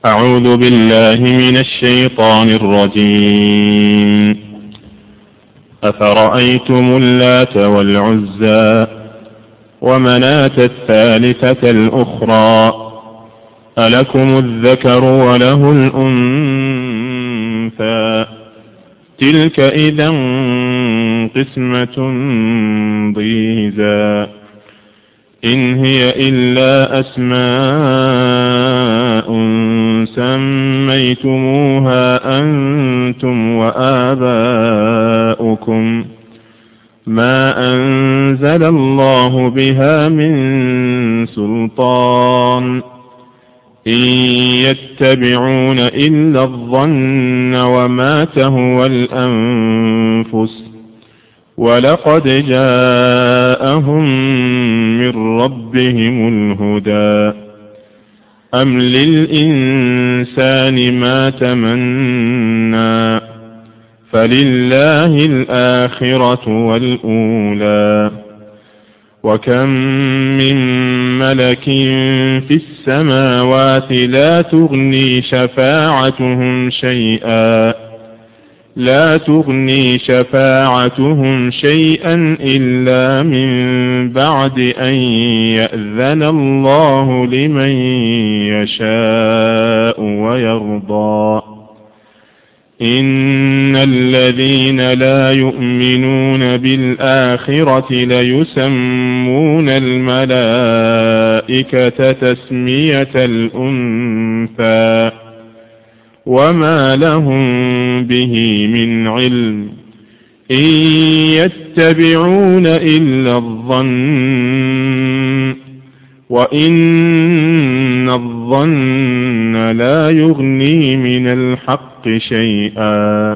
أعوذ بالله من الشيطان الرجيم. أفرأيتم اللات والعزى ومناة الثالثة الأخرى ألكم الذكر وله الأنثى تلك إذا قسمة ضيزى إن هي إلا أسماء سميتموها أنتم وآباؤكم ما أنزل الله بها من سلطان إن يتبعون إلا الظن وما تهوى الأنفس ولقد جاءهم من ربهم الهدى أم للإنسان ما تمنى فلله الآخرة والأولى وكم من ملك في السماوات لا تغني شفاعتهم شيئا إلا من بعد أن يأذن الله لمن يشاء ويرضى إن الذين لا يؤمنون بالآخرة ليسمون الملائكة تسمية الأنثى وما لهم به من علم إن يتبعون إلا الظن وإن الظن لا يغني من الحق شيئا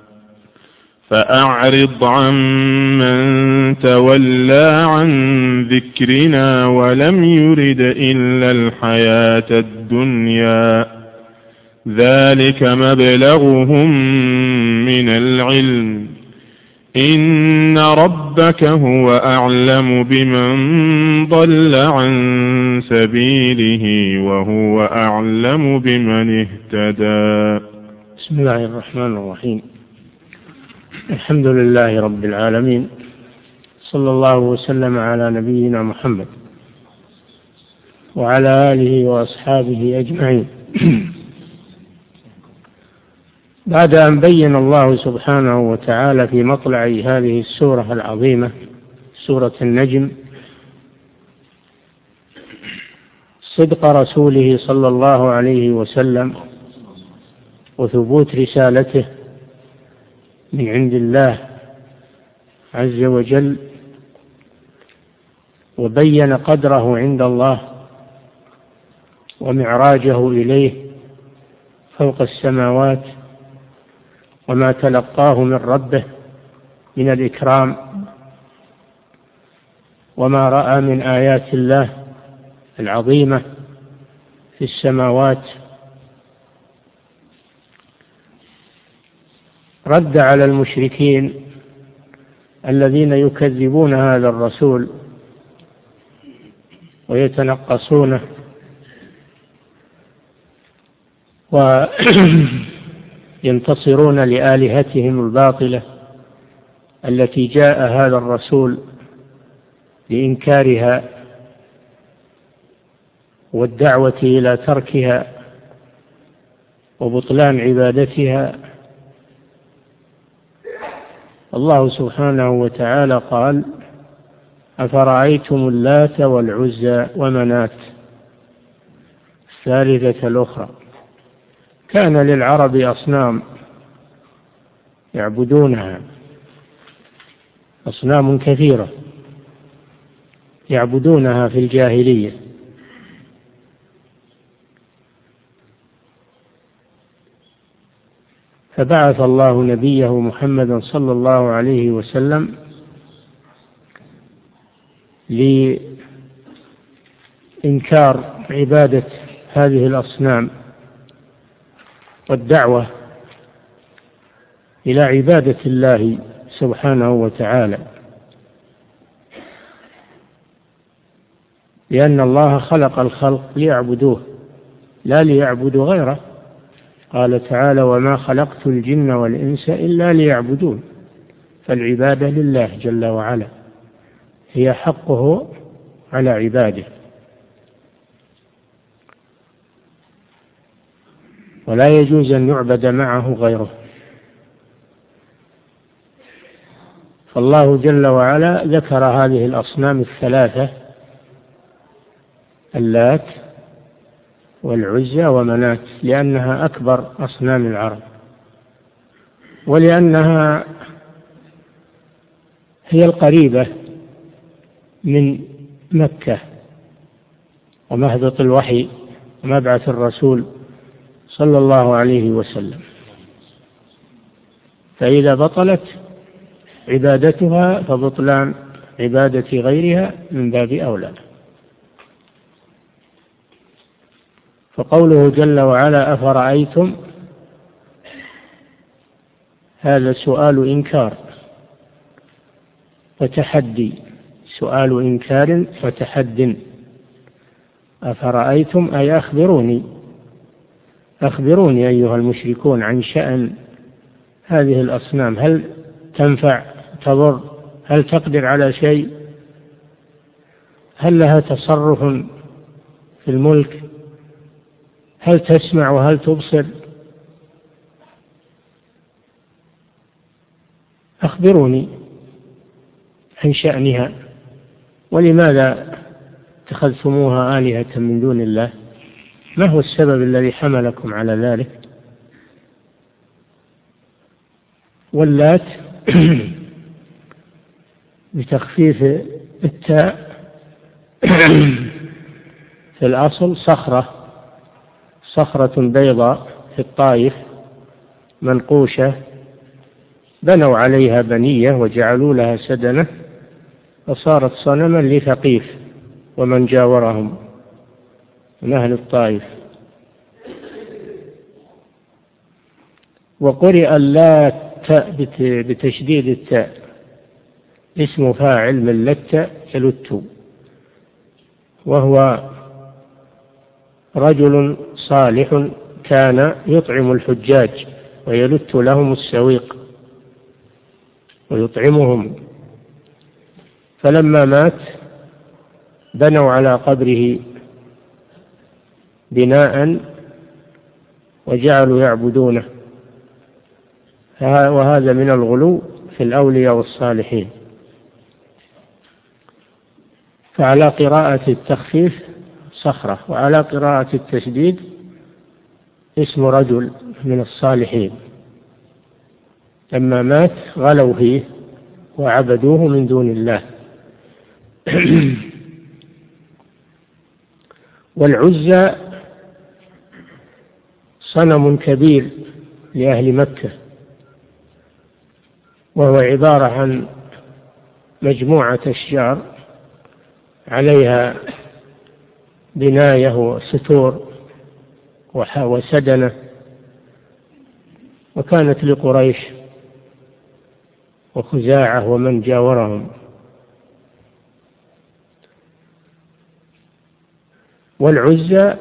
فأعرض عمن تولى عن ذكرنا ولم يرد إلا الحياة الدنيا ذلك مبلغهم من العلم إن ربك هو أعلم بمن ضل عن سبيله وهو أعلم بمن اهتدى. بسم الله الرحمن الرحيم. الحمد لله رب العالمين، صلى الله وسلم على نبينا محمد وعلى آله وأصحابه أجمعين. بعد أن بين الله سبحانه وتعالى في مطلع هذه السورة العظيمة سورة النجم صدق رسوله صلى الله عليه وسلم وثبوت رسالته من عند الله عز وجل، وبين قدره عند الله ومعراجه إليه فوق السماوات وما تلقاه من ربه من الإكرام وما رأى من آيات الله العظيمة في السماوات. رد على المشركين الذين يكذبون هذا الرسول ويتنقصونه وينتصرون لآلهتهم الباطلة التي جاء هذا الرسول لإنكارها والدعوة إلى تركها وبطلان عبادتها. الله سبحانه وتعالى قال: أفرأيتم اللات والعزى ومناة الثالثة الأخرى. كان للعرب أصنام يعبدونها، أصنام كثيرة يعبدونها في الجاهلية، فبعث الله نبيه محمدا صلى الله عليه وسلم لإنكار عبادة هذه الأصنام والدعوة إلى عبادة الله سبحانه وتعالى، لأن الله خلق الخلق ليعبدوه لا ليعبدوا غيره. قال تعالى: وما خلقت الجن والإنس إلا ليعبدون. فالعبادة لله جل وعلا، هي حقه على عباده، ولا يجوز أن يعبد معه غيره. فالله جل وعلا ذكر هذه الأصنام الثلاثة: اللات والعزى ومناة، لأنها أكبر أصنام العرب، ولأنها هي القريبة من مكة ومهبط الوحي ومبعث الرسول صلى الله عليه وسلم، فإذا بطلت عبادتها فبطلان عبادة غيرها من باب أولى. فقوله جل وعلا: أفرأيتم، هذا سؤال إنكار وتحدي، سؤال إنكار وتحد. أفرأيتم أي أخبروني، أخبروني أيها المشركون عن شأن هذه الأصنام، هل تنفع تضر؟ هل تقدر على شيء؟ هل لها تصرف في الملك؟ هل تسمع وهل تبصر؟ أخبروني عن شأنها، ولماذا اتخذتموها آلهة من دون الله؟ ما هو السبب الذي حملكم على ذلك؟ واللات بتخفيف التاء في الأصل صخرة بيضاء في الطائف منقوشة، بنوا عليها بنية وجعلوا لها سدنة، فصارت صنما لثقيف ومن جاورهم من أهل الطائف. وقرئ اللات بتشديد التاء، اسم فاعل من لت يلت، وهو رجل صالح كان يطعم الحجاج ويلت لهم السويق ويطعمهم، فلما مات بنوا على قبره بناء وجعلوا يعبدونه، وهذا من الغلو في الأولياء والصالحين. فعلى قراءة التخفيف صخرة، وعلى قراءة التشديد اسم رجل من الصالحين، لما مات غلوا فيه وعبدوه من دون الله. والعزى صنم كبير لأهل مكة، وهو عبارة عن مجموعة أشجار عليها بناية وستور وسدنة، وكانت لقريش وخزاعة ومن جاورهم. والعزى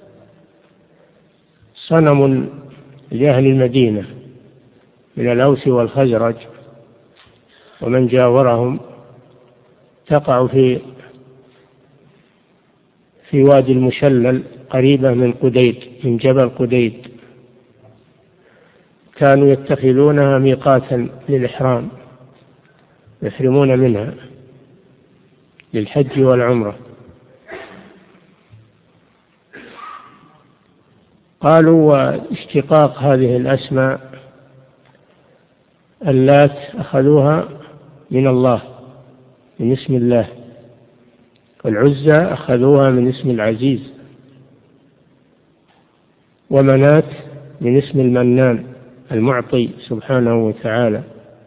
صنم لأهل المدينة من الأوس والخزرج ومن جاورهم، تقع في وادي المشلل قريبة من قديد، من جبل قديد، كانوا يتخذونها ميقاتا للإحرام، يحرمون منها للحج والعمرة. قالوا واشتقاق هذه الأسماء اللات أخذوها من الله، من اسم الله، والعزى أخذوها من اسم العزيز، ومناة من اسم المنان المعطي سبحانه وتعالى.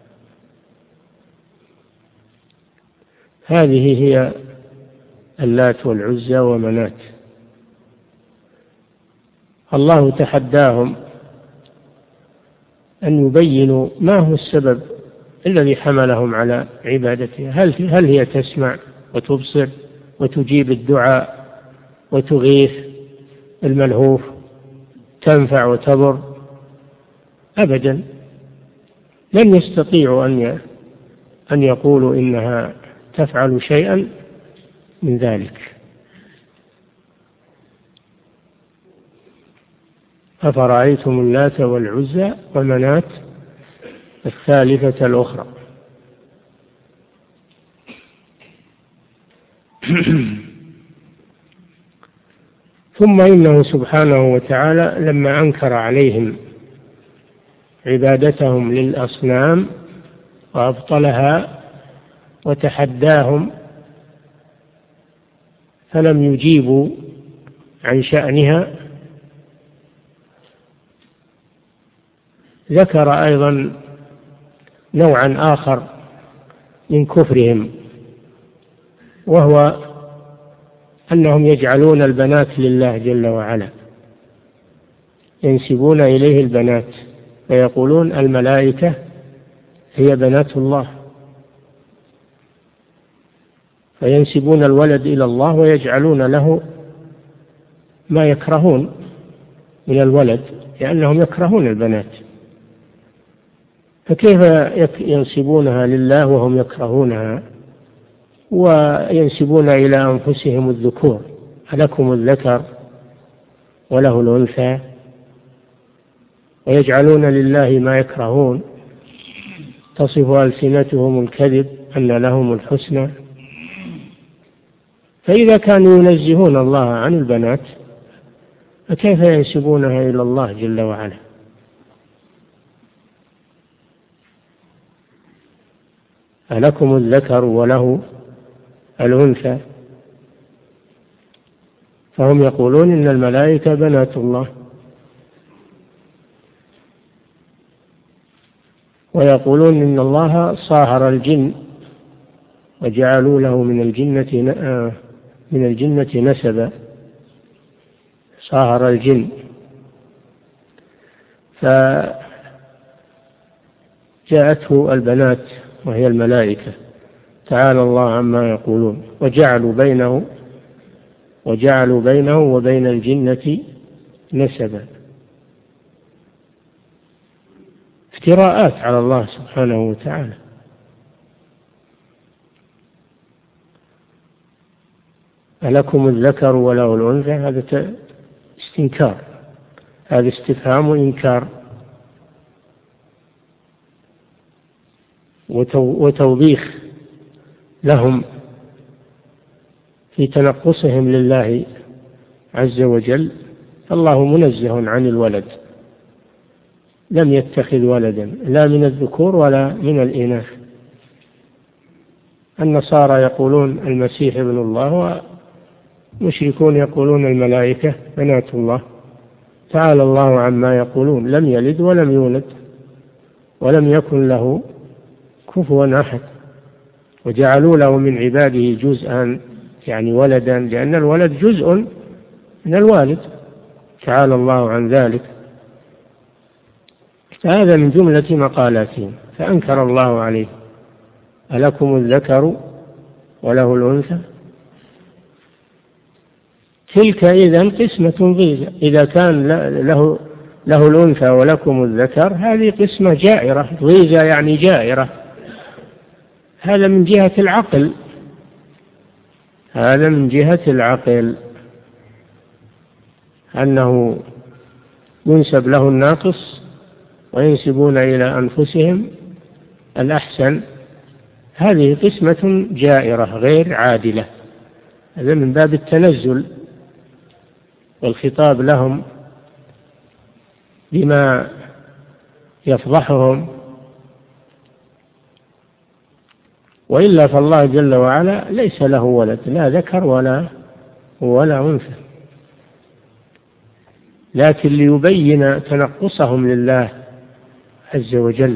هذه هي اللات والعزى ومناة. الله تحداهم أن يبينوا ما هو السبب الذي حملهم على عبادتها. هل هي تسمع وتبصر وتجيب الدعاء وتغيث الملهوف تنفع وتضر أبدا، لن يستطيعوا أن يقولوا إنها تفعل شيئا من ذلك. أفرأيتم اللات والعزى ومناة الثالثة الأخرى. ثم إنه سبحانه وتعالى لما أنكر عليهم عبادتهم للأصنام وأبطلها وتحداهم فلم يجيبوا عن شأنها، ذكر أيضا نوعا آخر من كفرهم، وهو أنهم يجعلون البنات لله جل وعلا، ينسبون إليه البنات ويقولون الملائكة هي بنات الله، فينسبون الولد إلى الله ويجعلون له ما يكرهون من الولد لأنهم يكرهون البنات، فكيف ينسبونها لله وهم يكرهونها وينسبون إلى أنفسهم الذكور؟ ألكم الذكر وله الأنثى، ويجعلون لله ما يكرهون، تصف ألسنتهم الكذب أن لهم الحسنى. فإذا كانوا ينزهون الله عن البنات فكيف ينسبونها إلى الله جل وعلا؟ ألكم الذكر وله الأنثى، فهم يقولون إن الملائكة بنات الله، ويقولون إن الله صاهر الجن وجعلوا له من الجنة نسبا، صاهر الجن، فجاءته البنات وهي الملائكة، تعالى الله عما يقولون، وجعلوا بينه وبين الجنة نسبا. افتراءات على الله سبحانه وتعالى. ألكم الذكر وله الأنثى، هذا استنكار، هذا استفهام وإنكار وتوبيخ لهم في تنقصهم لله عز وجل. الله منزه عن الولد، لم يتخذ ولدا لا من الذكور ولا من الإناث. النصارى يقولون المسيح ابن الله، والمشركون يقولون الملائكة بنات الله، تعالى الله عما يقولون، لم يلد ولم يولد ولم يكن له كفوا أحد، وجعلوا له من عباده جزءا يعني ولدا، لأن الولد جزء من الوالد، تعالى الله عن ذلك. فهذا من جملة مقالاتهم، فأنكر الله عليه. ألكم الذكر وله الأنثى، تلك إذن قسمة ضيزى. إذا كان له الأنثى ولكم الذكر، هذه قسمة جائرة، ضيزى يعني جائرة. هذا من جهة العقل، هذا من جهة العقل، أنه ينسب له الناقص وينسبون إلى أنفسهم الأحسن. هذه قسمة جائرة غير عادلة، هذا من باب التنزل والخطاب لهم بما يفضحهم. وإلا فالله جل وعلا ليس له ولد، لا ذكر ولا أنثى، لكن ليبين تنقصهم لله عز وجل.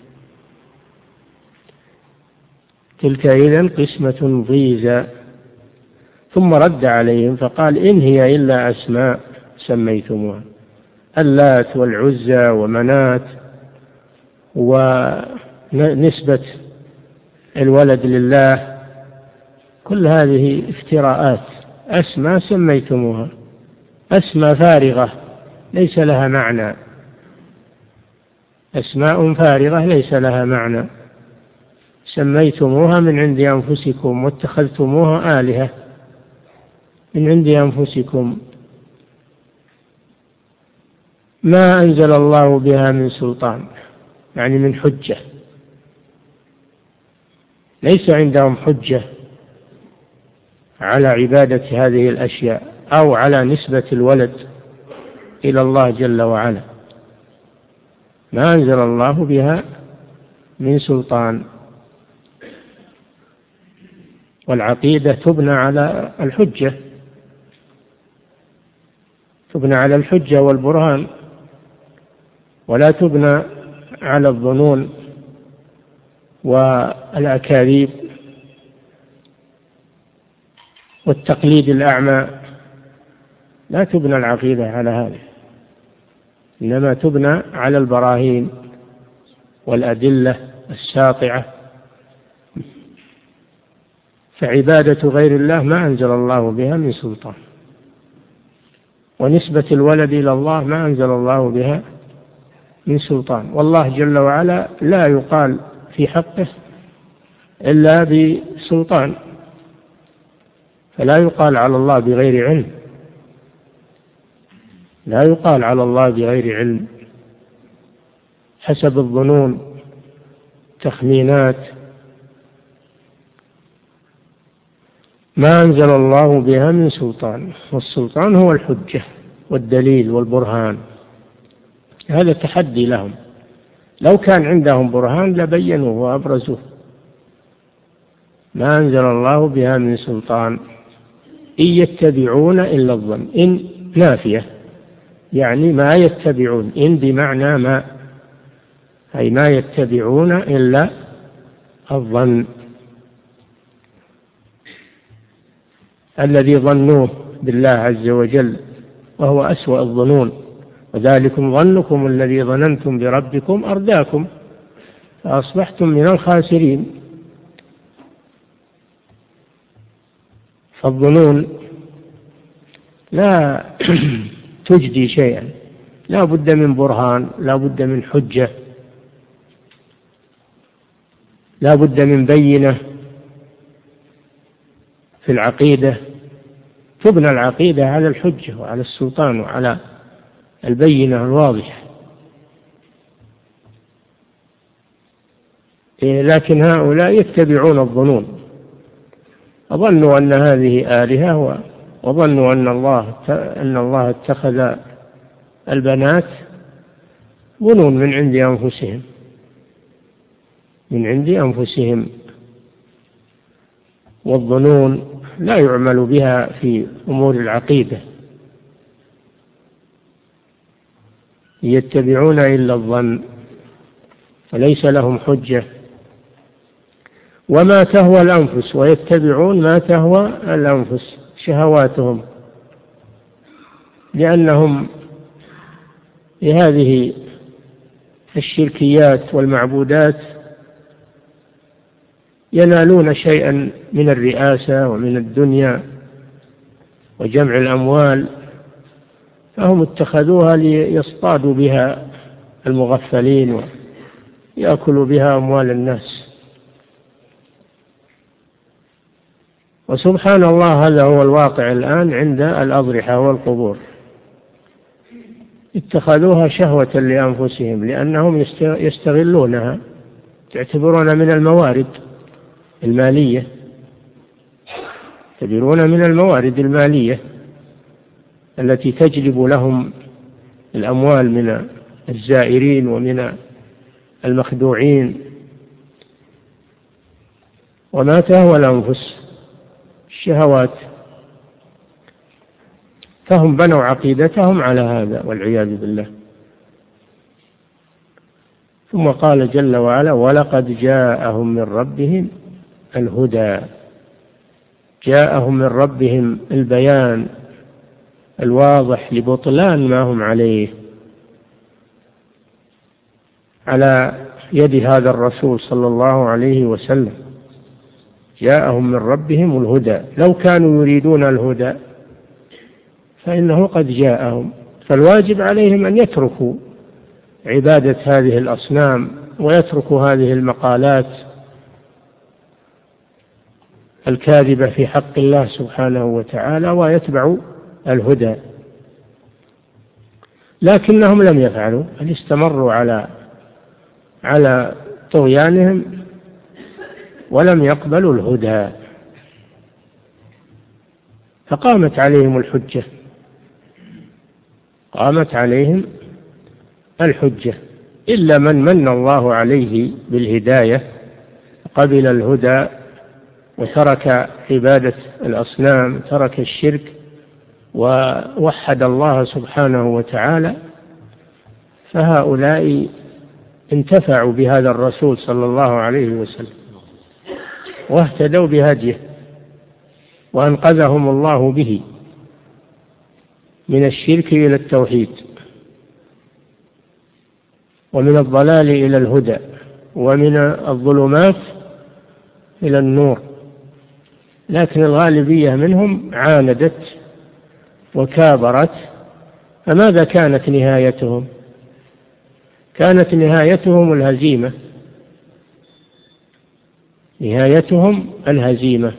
تلك إذن قسمة ضيزى. ثم رد عليهم فقال إن هي إلا أسماء سميتموها، اللات والعزى ومنات، ونسبة الولد لله، كل هذه افتراءات، أسماء سميتموها أسماء فارغة ليس لها معنى، أسماء فارغة ليس لها معنى سميتموها من عند أنفسكم واتخذتموها آلهة من عند أنفسكم ما أنزل الله بها من سلطان، يعني من حجة، ليس عندهم حجة على عبادة هذه الأشياء أو على نسبة الولد إلى الله جل وعلا، ما أنزل الله بها من سلطان. والعقيدة تبنى على الحجة، تبنى على الحجة والبرهان، ولا تبنى على الظنون والأكاذيب والتقليد الأعمى. لا تبنى العقيدة على هذا، إنما تبنى على البراهين والأدلة الساطعة. فعبادة غير الله ما أنزل الله بها من سلطان، ونسبة الولد إلى الله ما أنزل الله بها من سلطان. والله جل وعلا لا يقال في حقه إلا بسلطان، فلا يقال على الله بغير علم، لا يقال على الله بغير علم حسب الظنون، تخمينات، ما أنزل الله بها من سلطان. والسلطان هو الحجة والدليل والبرهان. هذا تحدي لهم، لو كان عندهم برهان لبينوه وأبرزوه. ما أنزل الله بها من سلطان إن يتبعون إلا الظن. إن نافية يعني ما يتبعون، إن بمعنى ما، أي ما يتبعون إلا الظن الذي ظنوه بالله عز وجل، وهو أسوأ الظنون. وذلكم ظنكم الذي ظننتم بربكم أرداكم فأصبحتم من الخاسرين. فالظنون لا تجدي شيئا، لا بد من برهان، لا بد من حجة، لا بد من بينة في العقيدة. تبنى العقيدة على الحجة وعلى السلطان وعلى البينة الواضحة. لكن هؤلاء يتبعون الظنون، أظنوا أن هذه آلهة، وظنوا أن الله اتخذ البنات، ظنون من عند أنفسهم، من عند أنفسهم. والظنون لا يعمل بها في أمور العقيدة، يتبعون إلا الظن وليس لهم حجة. وما تهوى الأنفس، ويتبعون ما تهوى الأنفس شهواتهم، لأنهم بهذه الشركيات والمعبودات ينالون شيئا من الرئاسة ومن الدنيا وجمع الأموال، فهم اتخذوها ليصطادوا بها المغفلين ويأكلوا بها أموال الناس. وسبحان الله هذا هو الواقع الآن عند الأضرحة والقبور، اتخذوها شهوة لأنفسهم لأنهم يستغلونها، تعتبرون من الموارد المالية، يعتبرون من الموارد المالية التي تجلب لهم الأموال من الزائرين ومن المخدوعين. وما تهوى الأنفس الشهوات، فهم بنوا عقيدتهم على هذا والعياذ بالله. ثم قال جل وعلا: ولقد جاءهم من ربهم الهدى. جاءهم من ربهم البيان الواضح لبطلان ما هم عليه على يد هذا الرسول صلى الله عليه وسلم. جاءهم من ربهم الهدى. لو كانوا يريدون الهدى فإنه قد جاءهم، فالواجب عليهم أن يتركوا عبادة هذه الأصنام ويتركوا هذه المقالات الكاذبة في حق الله سبحانه وتعالى ويتبعوا الهدى. لكنهم لم يفعلوا، بل استمروا على طغيانهم ولم يقبلوا الهدى، فقامت عليهم الحجة، قامت عليهم الحجة، إلا من من الله عليه بالهداية قبل الهدى وترك عبادة الأصنام، ترك الشرك ووحد الله سبحانه وتعالى، فهؤلاء انتفعوا بهذا الرسول صلى الله عليه وسلم واهتدوا بهديه وأنقذهم الله به من الشرك إلى التوحيد ومن الضلال إلى الهدى ومن الظلمات إلى النور. لكن الغالبية منهم عاندت وكابرت، فماذا كانت نهايتهم؟ كانت نهايتهم الهزيمة، نهايتهم الهزيمة.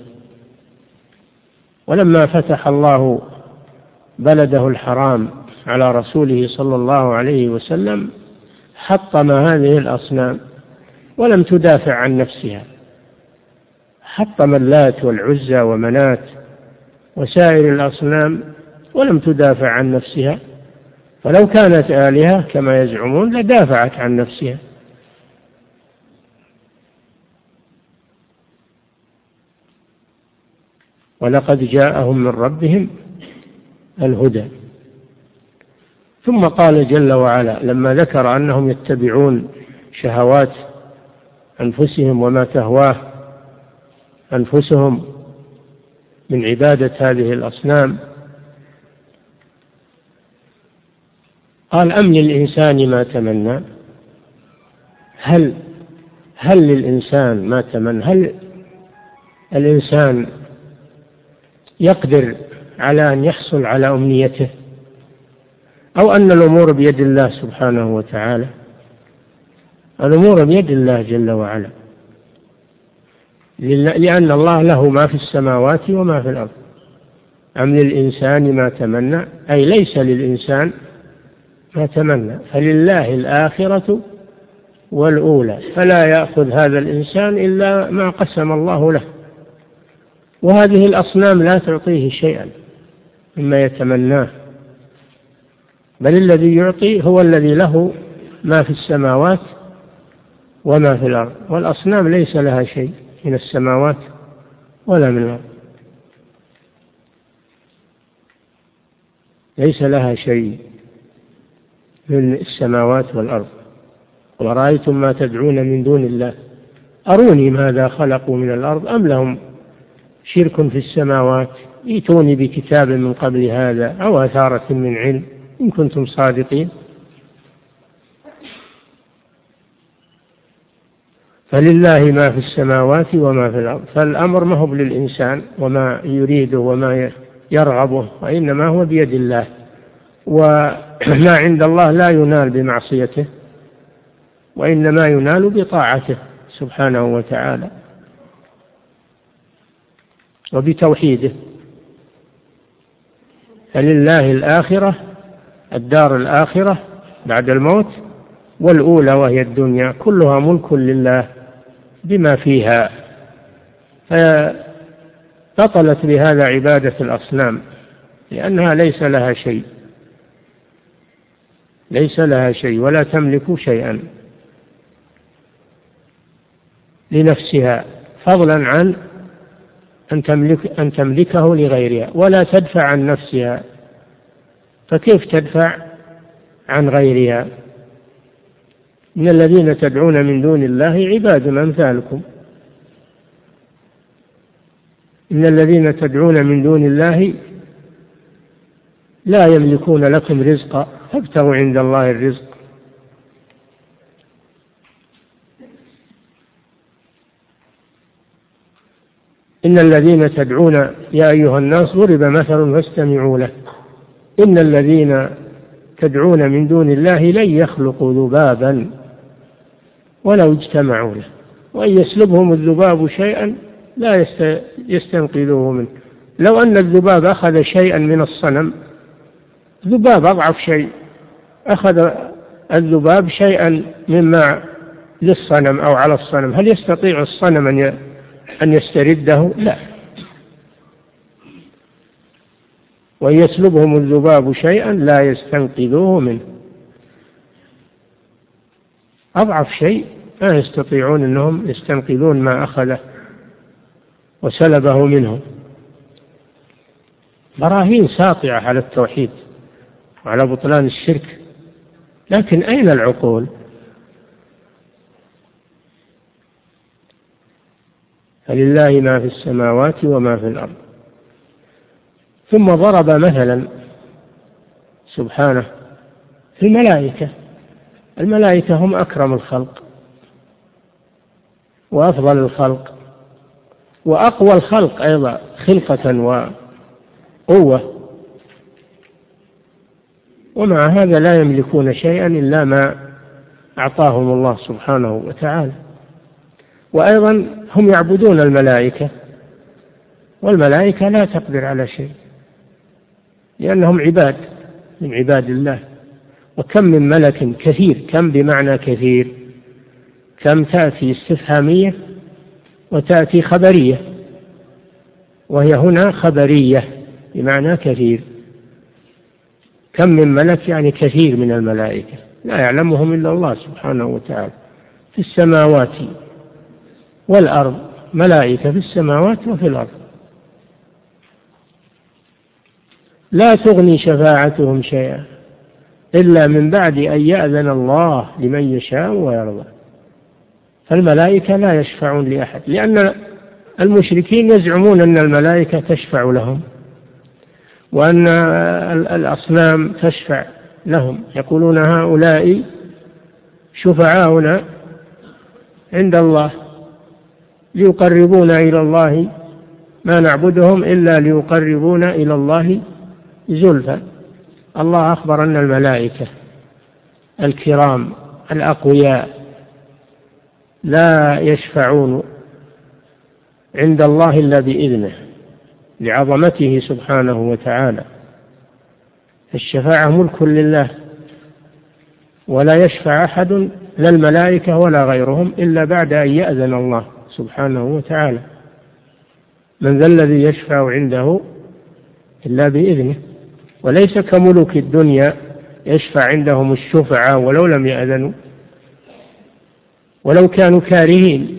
ولما فتح الله بلده الحرام على رسوله صلى الله عليه وسلم حطم هذه الأصنام ولم تدافع عن نفسها، حطم اللات والعزى ومنات وسائر الأصنام ولم تدافع عن نفسها، فلو كانت آلهة كما يزعمون لدافعت عن نفسها. ولقد جاءهم من ربهم الهدى. ثم قال جل وعلا لما ذكر أنهم يتبعون شهوات أنفسهم وما تهواه أنفسهم من عبادة هذه الأصنام، قال أم للإنسان ما تمنى. هل للإنسان ما تمنى؟ هل الإنسان يقدر على أن يحصل على أمنيته، أو أن الأمور بيد الله سبحانه وتعالى؟ الأمور بيد الله جل وعلا، لأن الله له ما في السماوات وما في الأرض. أم للإنسان ما تمنى، أي ليس للإنسان ما تمنى، فلله الآخرة والأولى، فلا يأخذ هذا الإنسان إلا ما قسم الله له. وهذه الأصنام لا تعطيه شيئا مما يتمناه، بل الذي يعطي هو الذي له ما في السماوات وما في الأرض، والأصنام ليس لها شيء من السماوات ولا من الأرض، ليس لها شيء من السماوات والأرض. ورأيتم ما تدعون من دون الله أروني ماذا خلقوا من الأرض أم لهم شرك في السماوات، ائتوني بكتاب من قبل هذا أو أثارة من علم إن كنتم صادقين. فلله ما في السماوات وما في الأرض، فالأمر ما هو للإنسان وما يريده وما يرغبه، وإنما هو بيد الله. وما عند الله لا ينال بمعصيته، وإنما ينال بطاعته سبحانه وتعالى وبتوحيده. فلله الآخرة، الدار الآخرة بعد الموت، والأولى وهي الدنيا، كلها ملك لله بما فيها. فبطلت بهذا عبادة الأصنام، لأنها ليس لها شيء، ليس لها شيء ولا تملك شيئا لنفسها، فضلا عن أن تملكه لغيرها، ولا تدفع عن نفسها، فكيف تدفع عن غيرها؟ إن الذين تدعون من دون الله عباد أمثالكم، إن الذين تدعون من دون الله لا يملكون لكم رزقا فابتغوا عند الله الرزق. إن الذين تدعون يا أيها الناس ضرب مثل فاستمعوا له إن الذين تدعون من دون الله لن يخلقوا ذبابا ولو اجتمعوا له وإن يسلبهم الذباب شيئا لا يستنقذوه منه. لو أن الذباب أخذ شيئا من الصنم، ذباب أضعف شيء، أخذ الذباب شيئا مما للصنم أو على الصنم، هل يستطيع الصنم أن يسترده؟ لا. وإن يسلبهم الذباب شيئا لا يستنقذوه منه. أضعف شيء لا يستطيعون أنهم يستنقذون ما أخذه وسلبه منهم. براهين ساطعة على التوحيد وعلى بطلان الشرك، لكن أين العقول؟ فلله ما في السماوات وما في الأرض. ثم ضرب مثلا سبحانه في الملائكة. الملائكة هم أكرم الخلق وأفضل الخلق وأقوى الخلق أيضا خلقة وقوة، ومع هذا لا يملكون شيئا إلا ما أعطاهم الله سبحانه وتعالى. وأيضا هم يعبدون الملائكة، والملائكة لا تقدر على شيء لأنهم عباد من عباد الله. وكم من ملك كثير، كم بمعنى كثير، كم تأتي استفهامية وتأتي خبرية، وهي هنا خبرية بمعنى كثير. كم من ملك يعني كثير من الملائكة لا يعلمهم إلا الله سبحانه وتعالى في السماوات والأرض. ملائكة في السماوات وفي الأرض. لا تغني شفاعتهم شيئا إلا من بعد أن يأذن الله لمن يشاء ويرضى. فالملائكة لا يشفعون لأحد، لأن المشركين يزعمون أن الملائكة تشفع لهم وأن الأصنام تشفع لهم، يقولون هؤلاء شفعاؤنا عند الله ليقربونا إلى الله، ما نعبدهم إلا ليقربونا إلى الله زلفى. الله أخبر أن الملائكة الكرام الأقوياء لا يشفعون عند الله إلا بإذنه لعظمته سبحانه وتعالى. الشفاعة ملك لله، ولا يشفع أحد لا الملائكة ولا غيرهم إلا بعد أن يأذن الله سبحانه وتعالى. من ذا الذي يشفع عنده إلا بإذنه، وليس كملوك الدنيا يشفع عندهم الشفعاء ولو لم يأذنوا ولو كانوا كارهين.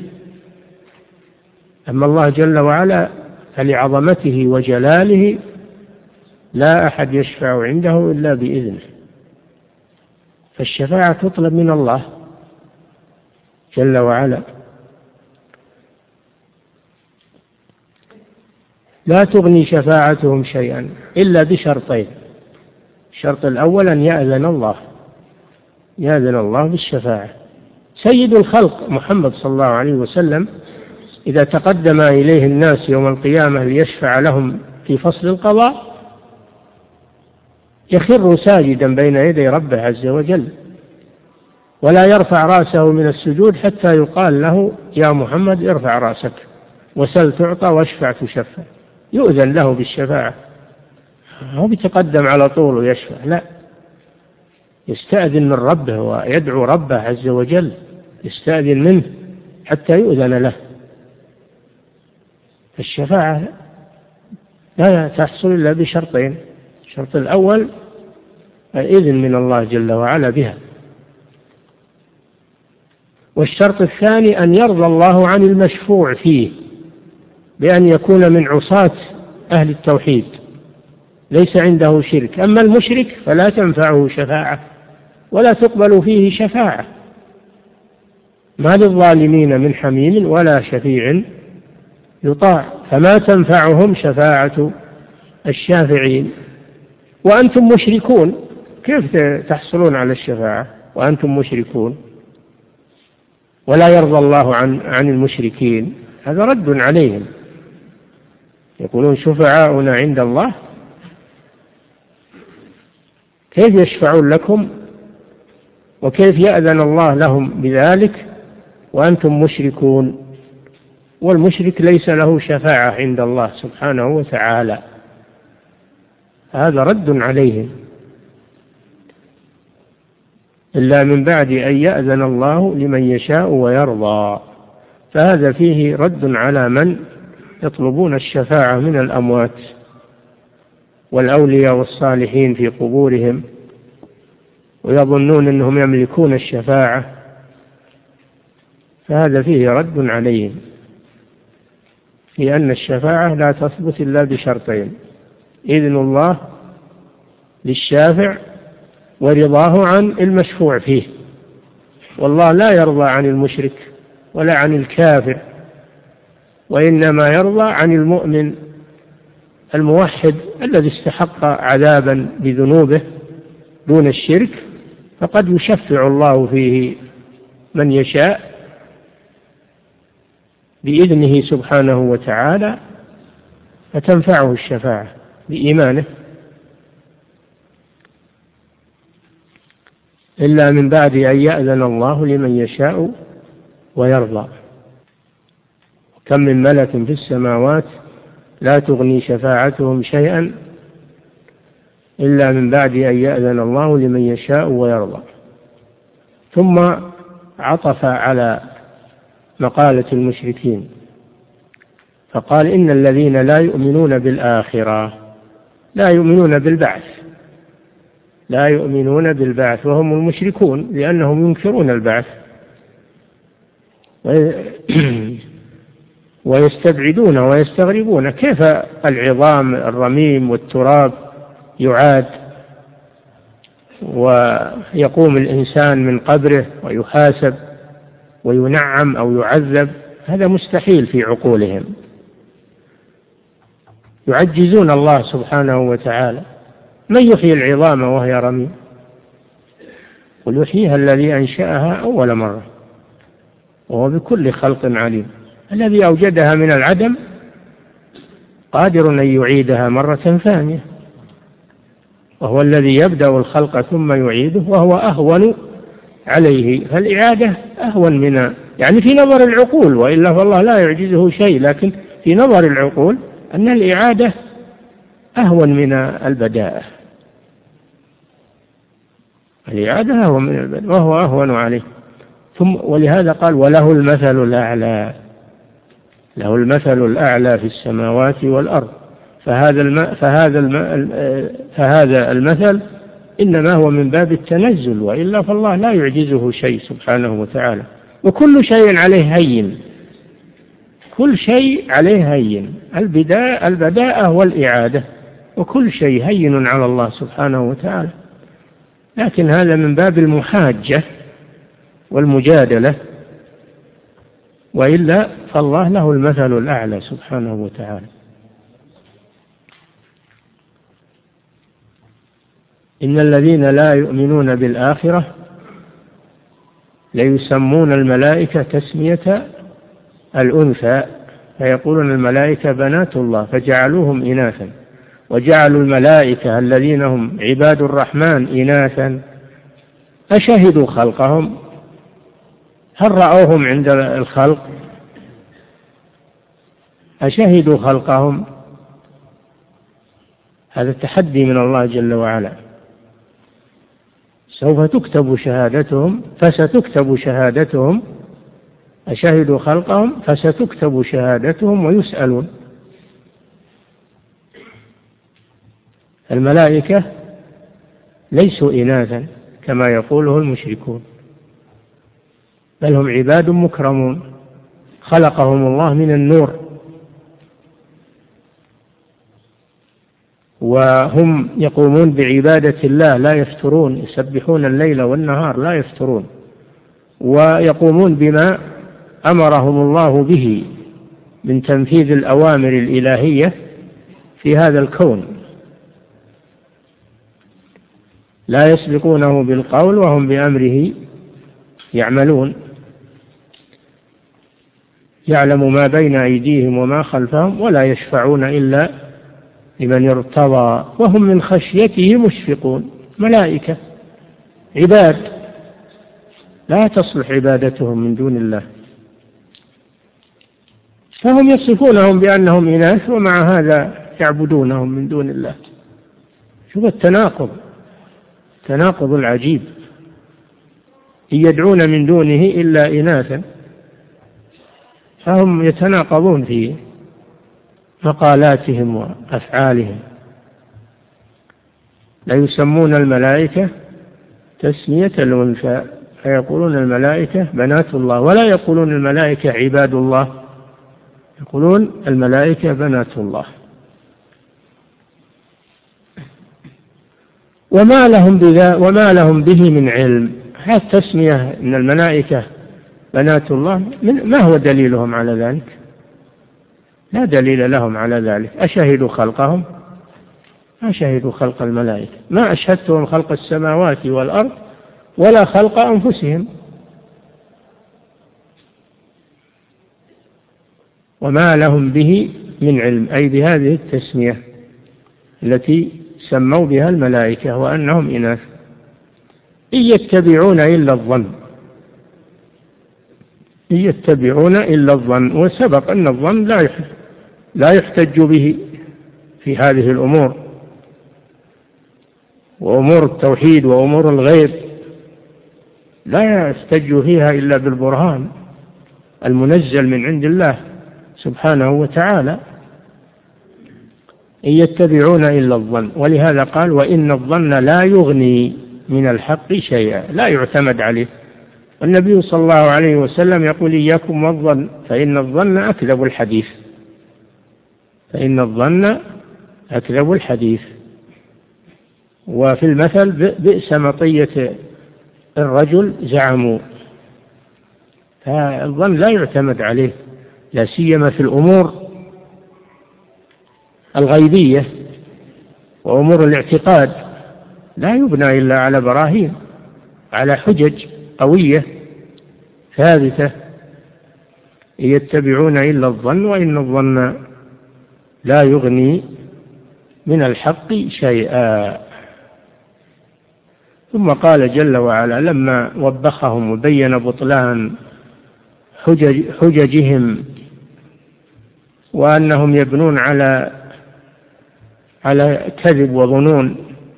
أما الله جل وعلا فلعظمته وجلاله لا أحد يشفع عنده إلا بإذنه، فالشفاعة تطلب من الله جل وعلا. لا تغني شفاعتهم شيئا إلا بشرطين. الشرط الأول أن يأذن الله بالشفاعة. سيد الخلق محمد صلى الله عليه وسلم إذا تقدم إليه الناس يوم القيامة ليشفع لهم في فصل القضاء يخر ساجدا بين يدي ربه عز وجل، ولا يرفع رأسه من السجود حتى يقال له يا محمد ارفع رأسك وسل تعطى واشفع تشفع. يؤذن له بالشفاعة، هو بيتقدم على طول ويشفع، لا، يستأذن من ربه ويدعو ربه عز وجل، يستأذن منه حتى يؤذن له. الشفاعة لا تحصل إلا بشرطين. الشرط الأول الإذن من الله جل وعلا بها، والشرط الثاني أن يرضى الله عن المشفوع فيه بأن يكون من عصاة أهل التوحيد ليس عنده شرك. أما المشرك فلا تنفعه شفاعة ولا تقبل فيه شفاعة. ما للظالمين من حميم ولا شفيع يطاع، فما تنفعهم شفاعة الشافعين. وأنتم مشركون، كيف تحصلون على الشفاعة وأنتم مشركون؟ ولا يرضى الله عن المشركين، هذا رد عليهم. يقولون شفعاؤنا عند الله كيف يشفعون لكم وكيف يأذن الله لهم بذلك وأنتم مشركون؟ والمشرك ليس له شفاعة عند الله سبحانه وتعالى. هذا رد عليهم، إلا من بعد أن يأذن الله لمن يشاء ويرضى. فهذا فيه رد على من يطلبون الشفاعة من الأموات والأولياء والصالحين في قبورهم ويظنون أنهم يملكون الشفاعة، فهذا فيه رد عليهم، لأن الشفاعة لا تثبت إلا بشرطين: إذن الله للشافع ورضاه عن المشفوع فيه. والله لا يرضى عن المشرك ولا عن الكافر، وإنما يرضى عن المؤمن الموحد الذي استحق عذابا بذنوبه دون الشرك، فقد يشفع الله فيه من يشاء بإذنه سبحانه وتعالى، فتنفعه الشفاعة بإيمانه، إلا من بعد أن يأذن الله لمن يشاء ويرضى. كم من ملك في السماوات لا تغني شفاعتهم شيئا إلا من بعد أن يأذن الله لمن يشاء ويرضى. ثم عطف على مقالة المشركين فقال: إن الذين لا يؤمنون بالآخرة لا يؤمنون بالبعث، لا يؤمنون بالبعث، وهم المشركون لأنهم ينكرون البعث ويستبعدون ويستغربون كيف العظام الرميم والتراب يعاد ويقوم الإنسان من قبره ويحاسب وينعم أو يعذب. هذا مستحيل في عقولهم، يعجزون الله سبحانه وتعالى. من يحيي العظام وهي رميم؟ قل يحييها الذي أنشأها أول مرة وهو بكل خلق عليم. الذي أوجدها من العدم قادر أن يعيدها مرة ثانية، وهو الذي يبدأ الخلق ثم يعيده وهو أهون عليه. فالإعادة أهون من يعني في نظر العقول، وإلا فالله لا يعجزه شيء، لكن في نظر العقول أن الإعادة أهون من البداءة. الإعادة أهون من البداءة وهو أهون عليه. ثم ولهذا قال: وله المثل الأعلى، له المثل الأعلى في السماوات والأرض. فهذا المثل إنما هو من باب التنزل، وإلا فالله لا يعجزه شيء سبحانه وتعالى. وكل شيء عليه هين، كل شيء عليه هين، البداءة والإعادة، وكل شيء هين على الله سبحانه وتعالى. لكن هذا من باب المحاجة والمجادلة، وإلا فالله له المثل الأعلى سبحانه وتعالى. إن الذين لا يؤمنون بالآخرة ليسمون الملائكة تسمية الأنثى، فيقولون الملائكة بنات الله فجعلوهم إناثا، وجعلوا الملائكة الذين هم عباد الرحمن إناثا. أشهدوا خلقهم؟ هل رأوهم عند الخلق؟ أشهدوا خلقهم؟ هذا التحدي من الله جل وعلا. سوف تكتب شهادتهم فستكتب شهادتهم، أشهدوا خلقهم فستكتب شهادتهم ويسألون. الملائكة ليسوا إناثا كما يقوله المشركون، بل هم عباد مكرمون خلقهم الله من النور، وهم يقومون بعبادة الله لا يفترون، يسبحون الليل والنهار لا يفترون، ويقومون بما أمرهم الله به من تنفيذ الأوامر الإلهية في هذا الكون، لا يسبقونه بالقول وهم بأمره يعملون. يعلم ما بين أيديهم وما خلفهم ولا يشفعون إلا لمن ارتضى وهم من خشيته مشفقون. ملائكة عباد لا تصلح عبادتهم من دون الله، فهم يصفونهم بأنهم إناث ومع هذا يعبدونهم من دون الله. شوف التناقض العجيب، إن يدعون من دونه إلا إناثا، فهم يتناقضون في مقالاتهم وأفعالهم. لا يسمون الملائكة تسمية الأنثى، فيقولون الملائكة بنات الله، ولا يقولون الملائكة عباد الله، يقولون الملائكة بنات الله. وما لهم به من علم. هذه التسمية إن الملائكة بنات الله ما هو دليلهم على ذلك؟ لا دليل لهم على ذلك. أشهدوا خلقهم؟ ما شهدوا خلق الملائكة، ما أشهدتهم خلق السماوات والأرض ولا خلق أنفسهم. وما لهم به من علم، أي بهذه التسمية التي سموا بها الملائكة وأنهم إناث. إن يتبعون إلا الظن، إن يتبعون إلا الظن. وسبق أن الظن لا يحتج به في هذه الأمور، وأمور التوحيد وأمور الغيب لا يحتج فيها إلا بالبرهان المنزل من عند الله سبحانه وتعالى. إن يتبعون إلا الظن. ولهذا قال وإن الظن لا يغني من الحق شيئا، لا يعتمد عليه. النبي صلى الله عليه وسلم يقول إياكم والظن فإن الظن أكذب الحديث، فإن الظن أكذب الحديث. وفي المثل بئس مطية الرجل زعموا. فالظن لا يعتمد عليه، لا سيما في الأمور الغيبية وأمور الاعتقاد، لا يبنى إلا على براهين، على حجج قوية ثابتة. يتبعون إلا الظن وإن الظن لا يغني من الحق شيئا. ثم قال جل وعلا لما وبخهم وبين بطلان حججهم وأنهم يبنون على كذب وظنون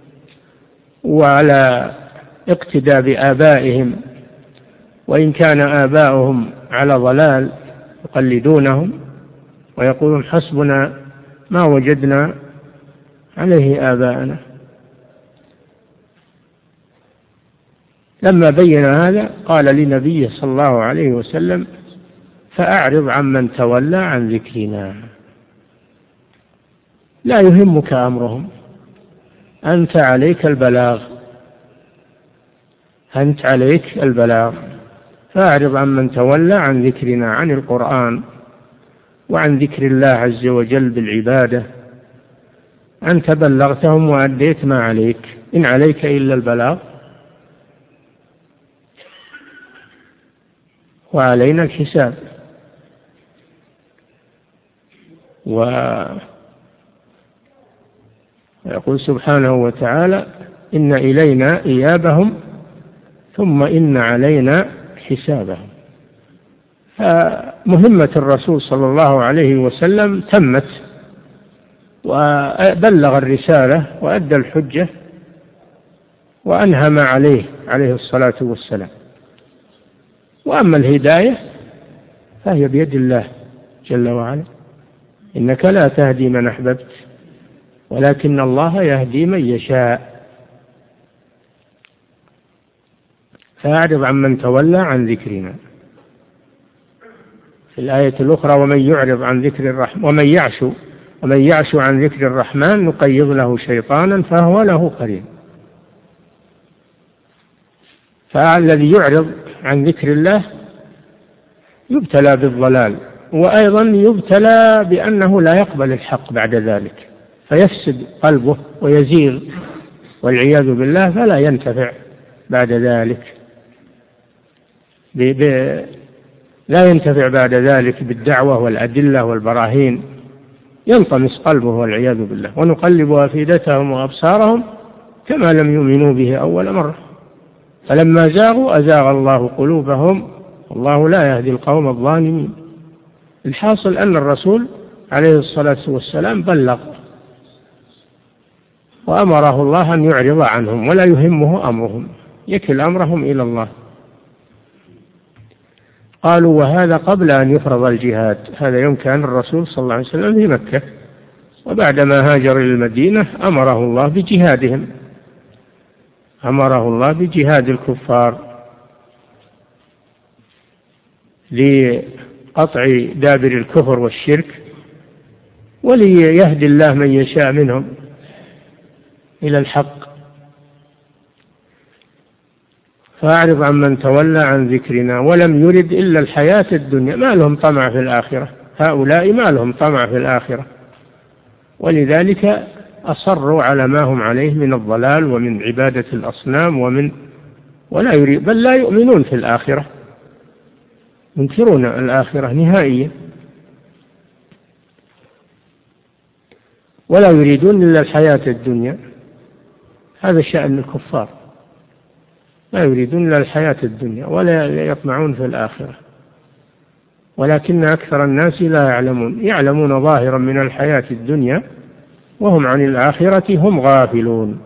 وعلى اقتداء بآبائهم، وإن كان آباؤهم على ضلال يقلدونهم ويقولون حسبنا ما وجدنا عليه آباءنا. لما بين هذا قال لنبيه صلى الله عليه وسلم فأعرض عمن تولى عن ذكرنا. لا يهمك أمرهم، أنت عليك البلاغ، أنت عليك البلاغ. فأعرض عمن تولى عن ذكرنا، عن القرآن وعن ذكر الله عز وجل بالعبادة. أنت بلغتهم وأديت ما عليك، إن عليك إلا البلاغ وعلينا الحساب. ويقول سبحانه وتعالى إن إلينا إيابهم ثم إن علينا حسابهم. فمهمة الرسول صلى الله عليه وسلم تمت، وبلغ الرسالة وأدى الحجة وأنهى ما عليه الصلاة والسلام. وأما الهداية فهي بيد الله جل وعلا، إنك لا تهدي من أحببت ولكن الله يهدي من يشاء. فأعرض عمن تولى عن ذكرنا. في الآية الأخرى ومن يعرض عن ذكر الرحمن ومن يعش عن ذكر الرحمن نقيض له شيطانا فهو له قرين. فالذي يعرض عن ذكر الله يبتلى بالضلال، وأيضا يبتلى بأنه لا يقبل الحق بعد ذلك، فيفسد قلبه ويزيغ والعياذ بالله، فلا ينتفع بعد ذلك لا ينتفع بعد ذلك بالدعوة والأدلة والبراهين، ينطمس قلبه والعياذ بالله. ونقلب أفئدتهم وأبصارهم كما لم يؤمنوا به أول مرة. فلما زاغوا أزاغ الله قلوبهم والله لا يهدي القوم الظالمين. الحاصل أن الرسول عليه الصلاة والسلام بلغ، وأمره الله أن يعرض عنهم ولا يهمه أمرهم، يكل أمرهم إلى الله. قالوا وهذا قبل أن يفرض الجهاد. هذا يوم كان الرسول صلى الله عليه وسلم في مكة، وبعدما هاجر إلى المدينة أمره الله بجهادهم، أمره الله بجهاد الكفار لقطع دابر الكفر والشرك، وليهدي الله من يشاء منهم إلى الحق. فأعرض عن من تولى عن ذكرنا ولم يرد إلا الحياة الدنيا. ما لهم طمع في الآخرة، هؤلاء ما لهم طمع في الآخرة، ولذلك أصروا على ما هم عليه من الضلال ومن عبادة الأصنام ولا يريد، بل لا يؤمنون في الآخرة، ينكرون الآخرة نهائيا، ولا يريدون إلا الحياة الدنيا. هذا شأن الكفار، لا يريدون إلا الحياة الدنيا ولا يطمعون في الآخرة. ولكن أكثر الناس لا يعلمون ظاهرا من الحياة الدنيا وهم عن الآخرة هم غافلون.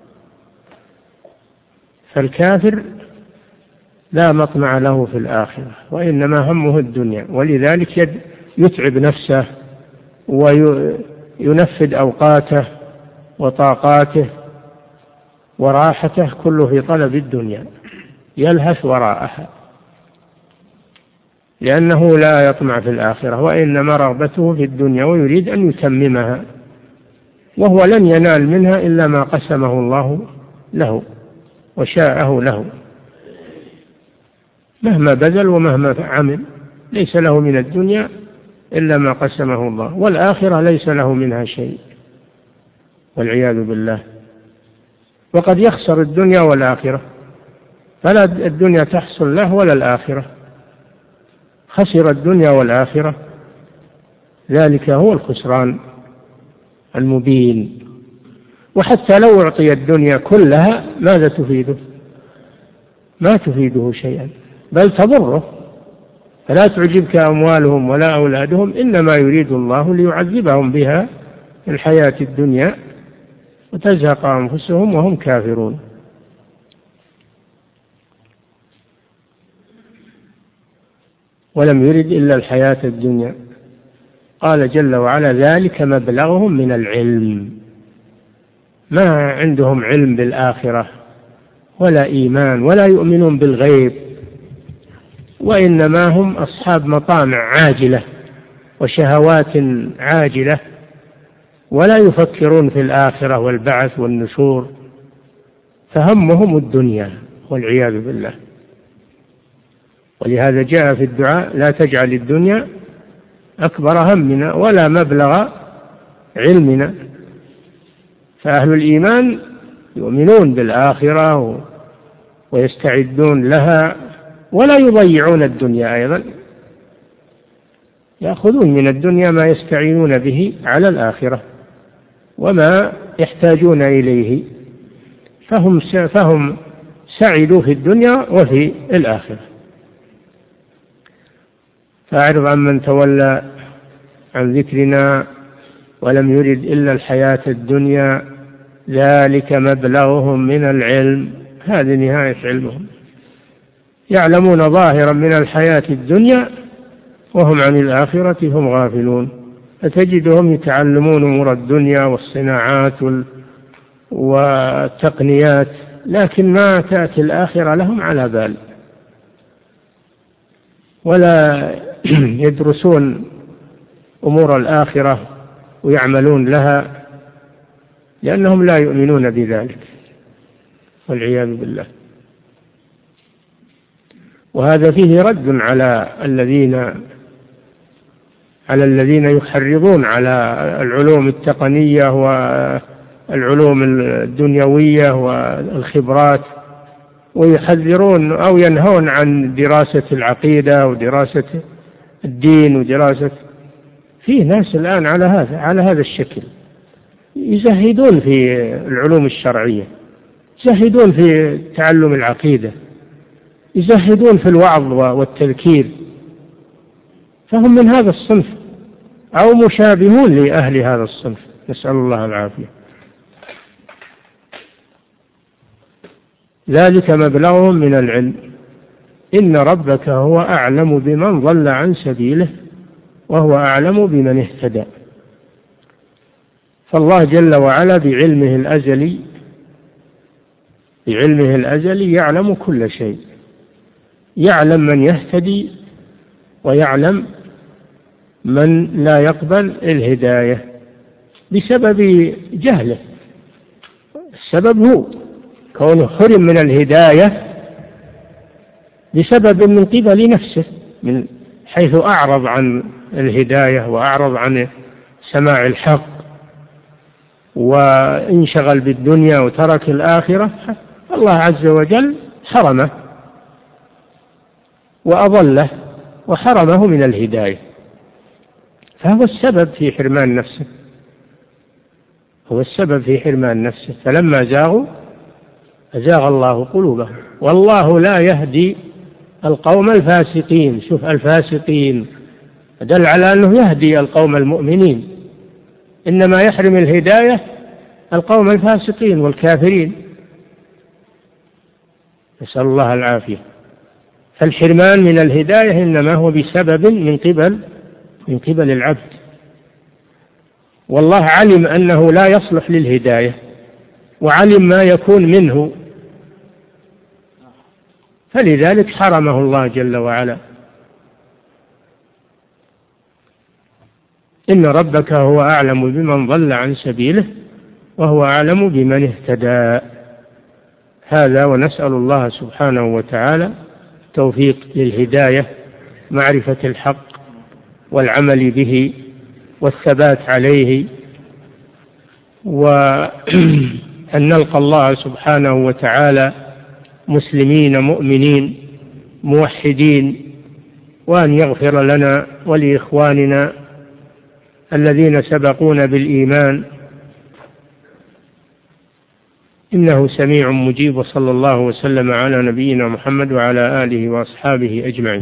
فالكافر لا مطمع له في الآخرة، وإنما همه الدنيا، ولذلك يتعب نفسه وينفذ أوقاته وطاقاته وراحته كله في طلب الدنيا، يلهث وراءها، لأنه لا يطمع في الآخرة، وإنما رغبته في الدنيا ويريد أن يتممها، وهو لن ينال منها إلا ما قسمه الله له وشاءه له، مهما بذل ومهما عمل ليس له من الدنيا إلا ما قسمه الله، والآخرة ليس له منها شيء والعياذ بالله. وقد يخسر الدنيا والآخرة، فلا الدنيا تحصل له ولا الآخرة، خسر الدنيا والآخرة، ذلك هو الخسران المبين. وحتى لو أعطي الدنيا كلها ماذا تفيده؟ ما تفيده شيئا، بل تضره. فلا تعجبك أموالهم ولا أولادهم، إنما يريد الله ليعذبهم بها في الحياة الدنيا وتزهق أنفسهم وهم كافرون. ولم يرد إلا الحياة الدنيا. قال جل وعلا ذلك مبلغهم من العلم، ما عندهم علم بالآخرة ولا إيمان ولا يؤمنون بالغيب، وإنما هم أصحاب مطامع عاجلة وشهوات عاجلة، ولا يفكرون في الآخرة والبعث والنشور، فهمهم الدنيا والعياذ بالله. ولهذا جاء في الدعاء لا تجعل الدنيا أكبر همنا ولا مبلغ علمنا. فأهل الإيمان يؤمنون بالآخرة ويستعدون لها ولا يضيعون الدنيا، أيضا يأخذون من الدنيا ما يستعينون به على الآخرة وما يحتاجون إليه، فهم سعدوا في الدنيا وفي الآخرة. فأعرض عن من تولى عن ذكرنا ولم يرد إلا الحياة الدنيا ذلك مبلغهم من العلم. هذه نهاية علمهم، يعلمون ظاهرا من الحياة الدنيا وهم عن الآخرة هم غافلون. فتجدهم يتعلمون أمور الدنيا والصناعات والتقنيات، لكن ما تأتي الآخرة لهم على بال، ولا يدرسون أمور الآخرة ويعملون لها، لأنهم لا يؤمنون بذلك والعياذ بالله. وهذا فيه رد على الذين يحرضون على العلوم التقنية والعلوم الدنيوية والخبرات، ويحذرون أو ينهون عن دراسة العقيدة ودراسة الدين ودراسة. فيه ناس الآن على هذا الشكل يزهدون في العلوم الشرعية يزهدون في تعلم العقيدة، يزهدون في الوعظ والتذكير، فهم من هذا الصنف أو مشابهون لأهل هذا الصنف، نسأل الله العافية. ذلك مبلغهم من العلم، إن ربك هو أعلم بمن ضل عن سبيله وهو أعلم بمن اهتدى. فالله جل وعلا بعلمه الأزلي يعلم كل شيء، يعلم من يهتدي ويعلم من لا يقبل الهداية بسبب جهله. السبب هو كونه حرم من الهداية بسبب من قبل نفسه، من حيث أعرض عن الهداية وأعرض عن سماع الحق وانشغل بالدنيا وترك الآخرة، الله عز وجل حرمه وأضله وحرمه من الهداية، فهو السبب في حرمان نفسه، هو السبب في حرمان نفسه. فلما زاغوا أزاغ الله قلوبهم، والله لا يهدي القوم الفاسقين. شوف الفاسقين دل على أنه يهدي القوم المؤمنين، إنما يحرم الهداية القوم الفاسقين والكافرين، نسأل الله العافية. فالحرمان من الهداية إنما هو بسبب من قبل العبد، والله علم أنه لا يصلح للهداية وعلم ما يكون منه، فلذلك حرمه الله جل وعلا. إن ربك هو أعلم بمن ضل عن سبيله وهو أعلم بمن اهتدى. هذا، ونسأل الله سبحانه وتعالى توفيق للهداية، معرفة الحق والعمل به والثبات عليه، وأن نلقى الله سبحانه وتعالى مسلمين مؤمنين موحدين، وأن يغفر لنا ولإخواننا الذين سبقونا بالإيمان، إنه سميع مجيب. وصلى الله وسلم على نبينا محمد وعلى آله وأصحابه أجمعين.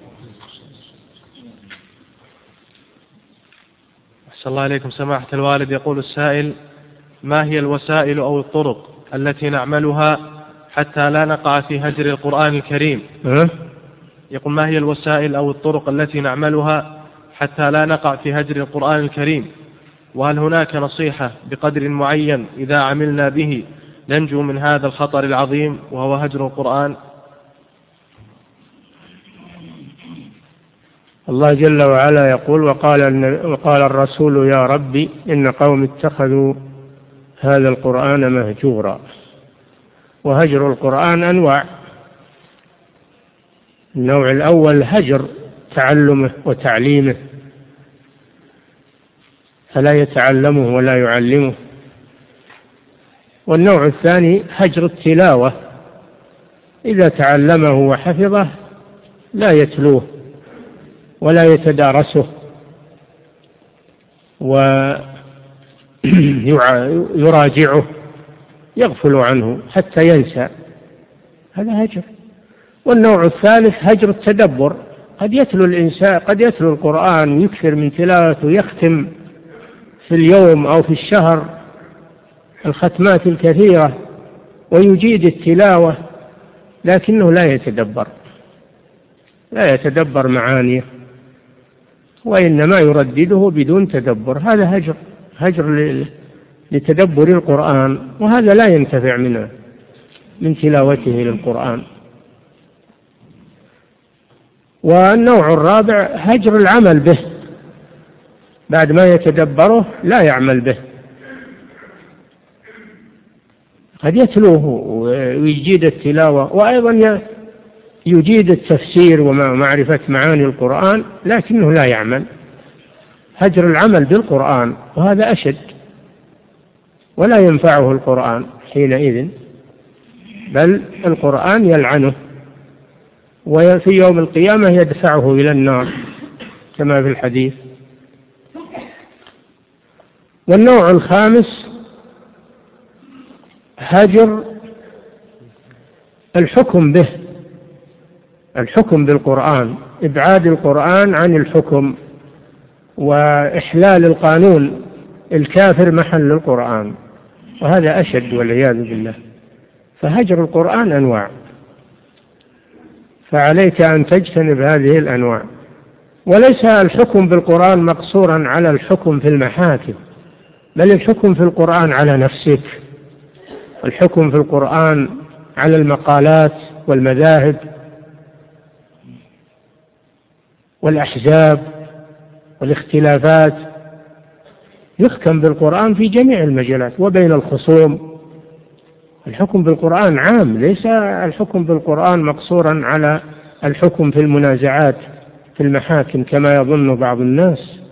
أحسن الله إليكم سماحة الوالد. يقول السائل: ما هي الوسائل أو الطرق التي نعملها حتى لا نقع في هجر القرآن الكريم؟ يقول: ما هي الوسائل أو الطرق التي نعملها حتى لا نقع في هجر القرآن الكريم؟ وهل هناك نصيحة بقدر معين إذا عملنا به ننجو من هذا الخطر العظيم وهو هجر القرآن؟ الله جل وعلا يقول: وقال الرسول يا ربي إن قوم اتخذوا هذا القرآن مهجورا. وهجر القرآن أنواع. النوع الأول هجر تعلمه وتعليمه، فلا يتعلمه ولا يعلمه. والنوع الثاني هجر التلاوة، إذا تعلمه وحفظه لا يتلوه ولا يتدارسه ويراجعه، يغفل عنه حتى ينسى، هذا هجر. والنوع الثالث هجر التدبر، قد يتلو الإنسان، قد يتلو القرآن ويكثر من تلاوته ويختم في اليوم أو في الشهر الختمات الكثيرة ويجيد التلاوة، لكنه لا يتدبر معانيه، وإنما يردده بدون تدبر. هذا هجر لتدبر القرآن، وهذا لا ينتفع منه من تلاوته للقرآن. والنوع الرابع هجر العمل به، بعد ما يتدبره لا يعمل به، قد يتلوه ويجيد التلاوة وأيضا يجيد التفسير ومعرفة معاني القرآن، لكنه لا يعمل. هجر العمل بالقرآن، وهذا أشد، ولا ينفعه القرآن حينئذ، بل القرآن يلعنه، وفي يوم القيامة يدفعه إلى النار كما في الحديث. والنوع الخامس هجر الحكم به، الحكم بالقرآن، إبعاد القرآن عن الحكم وإحلال القانون الكافر محل القرآن، وهذا أشد والعياذ بالله. فهجر القرآن أنواع، فعليك أن تجتنب هذه الأنواع. وليس الحكم بالقرآن مقصورا على الحكم في المحاكم، بل الحكم في القرآن على نفسك، الحكم في القرآن على المقالات والمذاهب والأحزاب والاختلافات، يحكم بالقرآن في جميع المجالات وبين الخصوم. الحكم بالقرآن عام، ليس الحكم بالقرآن مقصورا على الحكم في المنازعات في المحاكم كما يظن بعض الناس،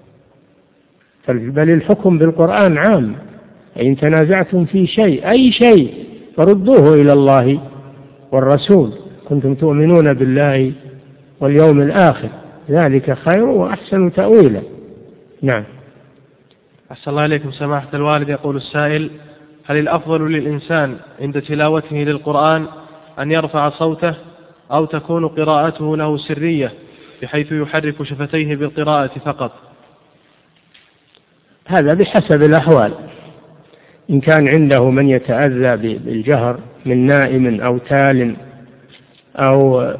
بل الحكم بالقرآن عام. إن تنازعتم في شيء، أي شيء، فردوه إلى الله والرسول، كنتم تؤمنون بالله واليوم الآخر، ذلك خير وأحسن تأويلا. نعم. أحسن الله إليكم سماحة الوالد. يقول السائل: هل الأفضل للإنسان عند تلاوته للقرآن أن يرفع صوته، أو تكون قراءته له سرية بحيث يحرك شفتيه بالقراءة فقط؟ هذا بحسب الأحوال. إن كان عنده من يتأذى بالجهر من نائم أو تال أو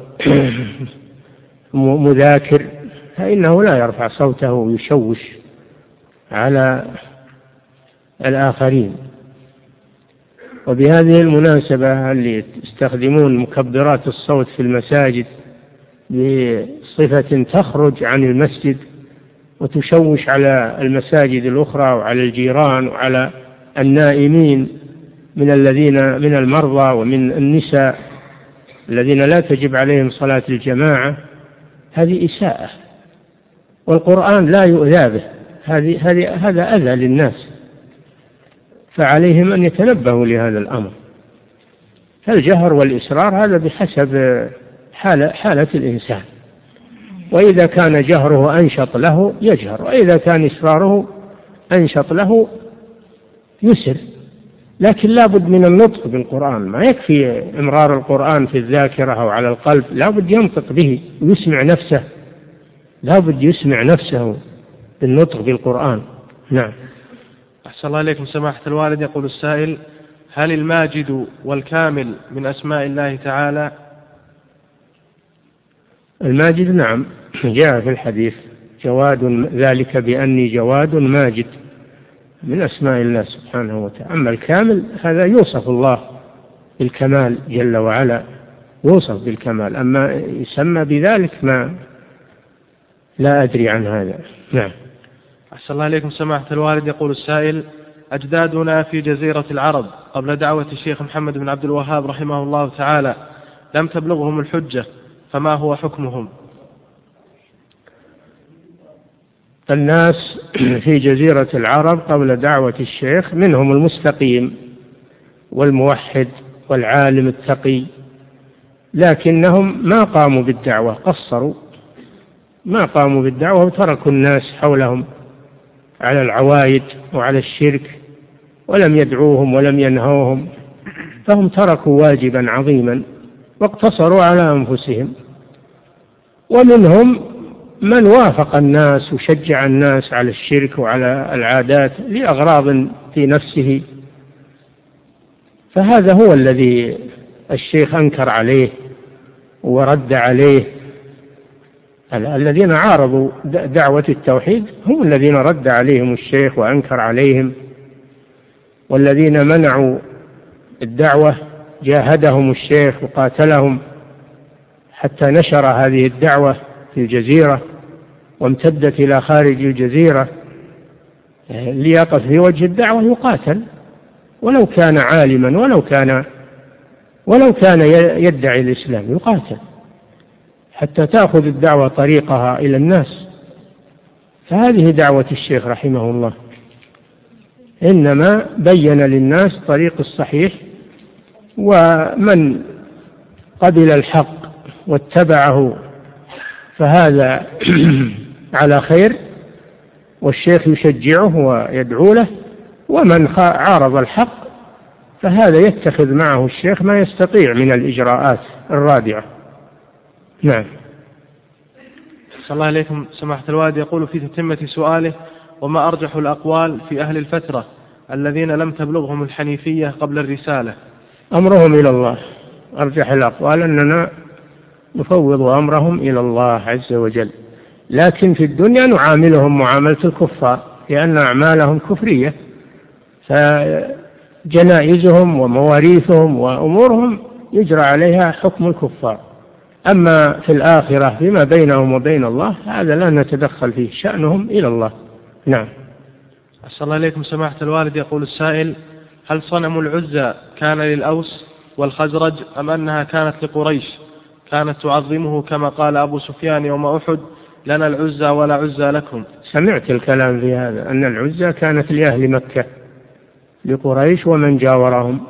مذاكر فإنه لا يرفع صوته ويشوش على الآخرين. وبهذه المناسبة اللي يستخدمون مكبرات الصوت في المساجد بصفة تخرج عن المسجد وتشوش على المساجد الأخرى وعلى الجيران وعلى النائمين من المرضى ومن النساء الذين لا تجب عليهم صلاة الجماعة، هذه إساءة، والقرآن لا يؤذى به، هذا أذى للناس، فعليهم أن يتنبهوا لهذا الأمر. فالجهر والإسرار هذا بحسب حالة الإنسان، وإذا كان جهره أنشط له يجهر، وإذا كان إسراره أنشط له يسر. لكن لا بد من النطق بالقرآن، ما يكفي إمرار القرآن في الذاكرة أو على القلب، لا بد ينطق به ويسمع نفسه، لا بد يسمع نفسه بالنطق بالقرآن. نعم. أحسن الله إليكم سماحة الوالد. يقول السائل: هل الماجد والكامل من أسماء الله تعالى؟ الماجد نعم، جاء في الحديث جواد، ذلك بأني جواد ماجد، من أسماء الله سبحانه وتعالى. أما الكامل هذا يوصف الله بالكمال جل وعلا، يوصف بالكمال، أما يسمى بذلك ما لا أدري عن هذا. نعم. أحسن الله إليكم سماحة الوالد. يقول السائل: أجدادنا في جزيرة العرب قبل دعوة الشيخ محمد بن عبد الوهاب رحمه الله تعالى لم تبلغهم الحجة، فما هو حكمهم؟ الناس في جزيرة العرب قبل دعوة الشيخ منهم المستقيم والموحد والعالم التقي، لكنهم ما قاموا بالدعوة، قصروا، ما قاموا بالدعوة وتركوا الناس حولهم على العوايد وعلى الشرك، ولم يدعوهم ولم ينهوهم، فهم تركوا واجبا عظيما واقتصروا على أنفسهم. ومنهم من وافق الناس وشجع الناس على الشرك وعلى العادات لأغراض في نفسه، فهذا هو الذي الشيخ أنكر عليه ورد عليه. الذين عارضوا دعوة التوحيد هم الذين رد عليهم الشيخ وأنكر عليهم، والذين منعوا الدعوة جاهدهم الشيخ وقاتلهم حتى نشر هذه الدعوة في الجزيرة وامتدت إلى خارج الجزيرة. اللي يقف في وجه الدعوة يقاتل، ولو كان عالما ولو كان يدعي الإسلام يقاتل حتى تأخذ الدعوة طريقها إلى الناس. فهذه دعوة الشيخ رحمه الله، إنما بين للناس طريق الصحيح، ومن قبل الحق واتبعه فهذا على خير، والشيخ يشجعه ويدعو له، ومن عارض الحق فهذا يتخذ معه الشيخ ما يستطيع من الإجراءات الرادعة. نعم. صلى الله عليكم سماحة الوالد يقول في تتمة سؤاله: وما أرجح الأقوال في أهل الفترة الذين لم تبلغهم الحنيفية قبل الرسالة؟ أمرهم إلى الله. أرجح الأقوال أننا نفوض أمرهم إلى الله عز وجل، لكن في الدنيا نعاملهم معاملة الكفار لأن أعمالهم كفرية، فجنائزهم ومواريثهم وأمورهم يجرى عليها حكم الكفار. أما في الآخرة فيما بينهم وبين الله هذا لا نتدخل فيه، شأنهم إلى الله. نعم. أسأل الله عليكم سماحة الوالد يقول السائل: هل صنم العزى كان للأوس والخزرج أم أنها كانت لقريش كانت تعظمه كما قال أبو سفيان يوم أحد: لنا العزى ولا عزى لكم؟ سمعت الكلام في هذا، أن العزى كانت لأهل مكة لقريش ومن جاورهم.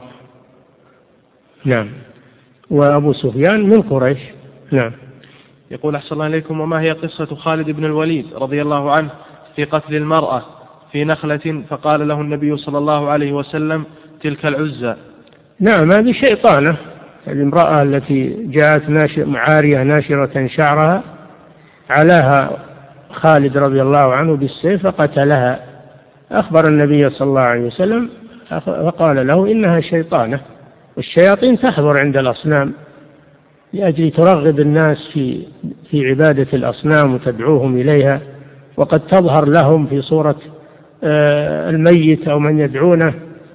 نعم. وأبو سفيان من قريش. نعم. يقول أحسن الله عليكم: وما هي قصة خالد بن الوليد رضي الله عنه في قتل المرأة في نخلة فقال له النبي صلى الله عليه وسلم: تلك العزى؟ نعم، هذه شيطانة، الامرأة التي جاءت عارية ناشرة شعرها، علاها خالد رضي الله عنه بالسيف فقتلها. أخبر النبي صلى الله عليه وسلم فقال له: إنها شيطانة، والشياطين تحضر عند الأصنام لأجل ترغب الناس في عبادة الأصنام وتدعوهم إليها، وقد تظهر لهم في صورة الميت أو من يدعونه،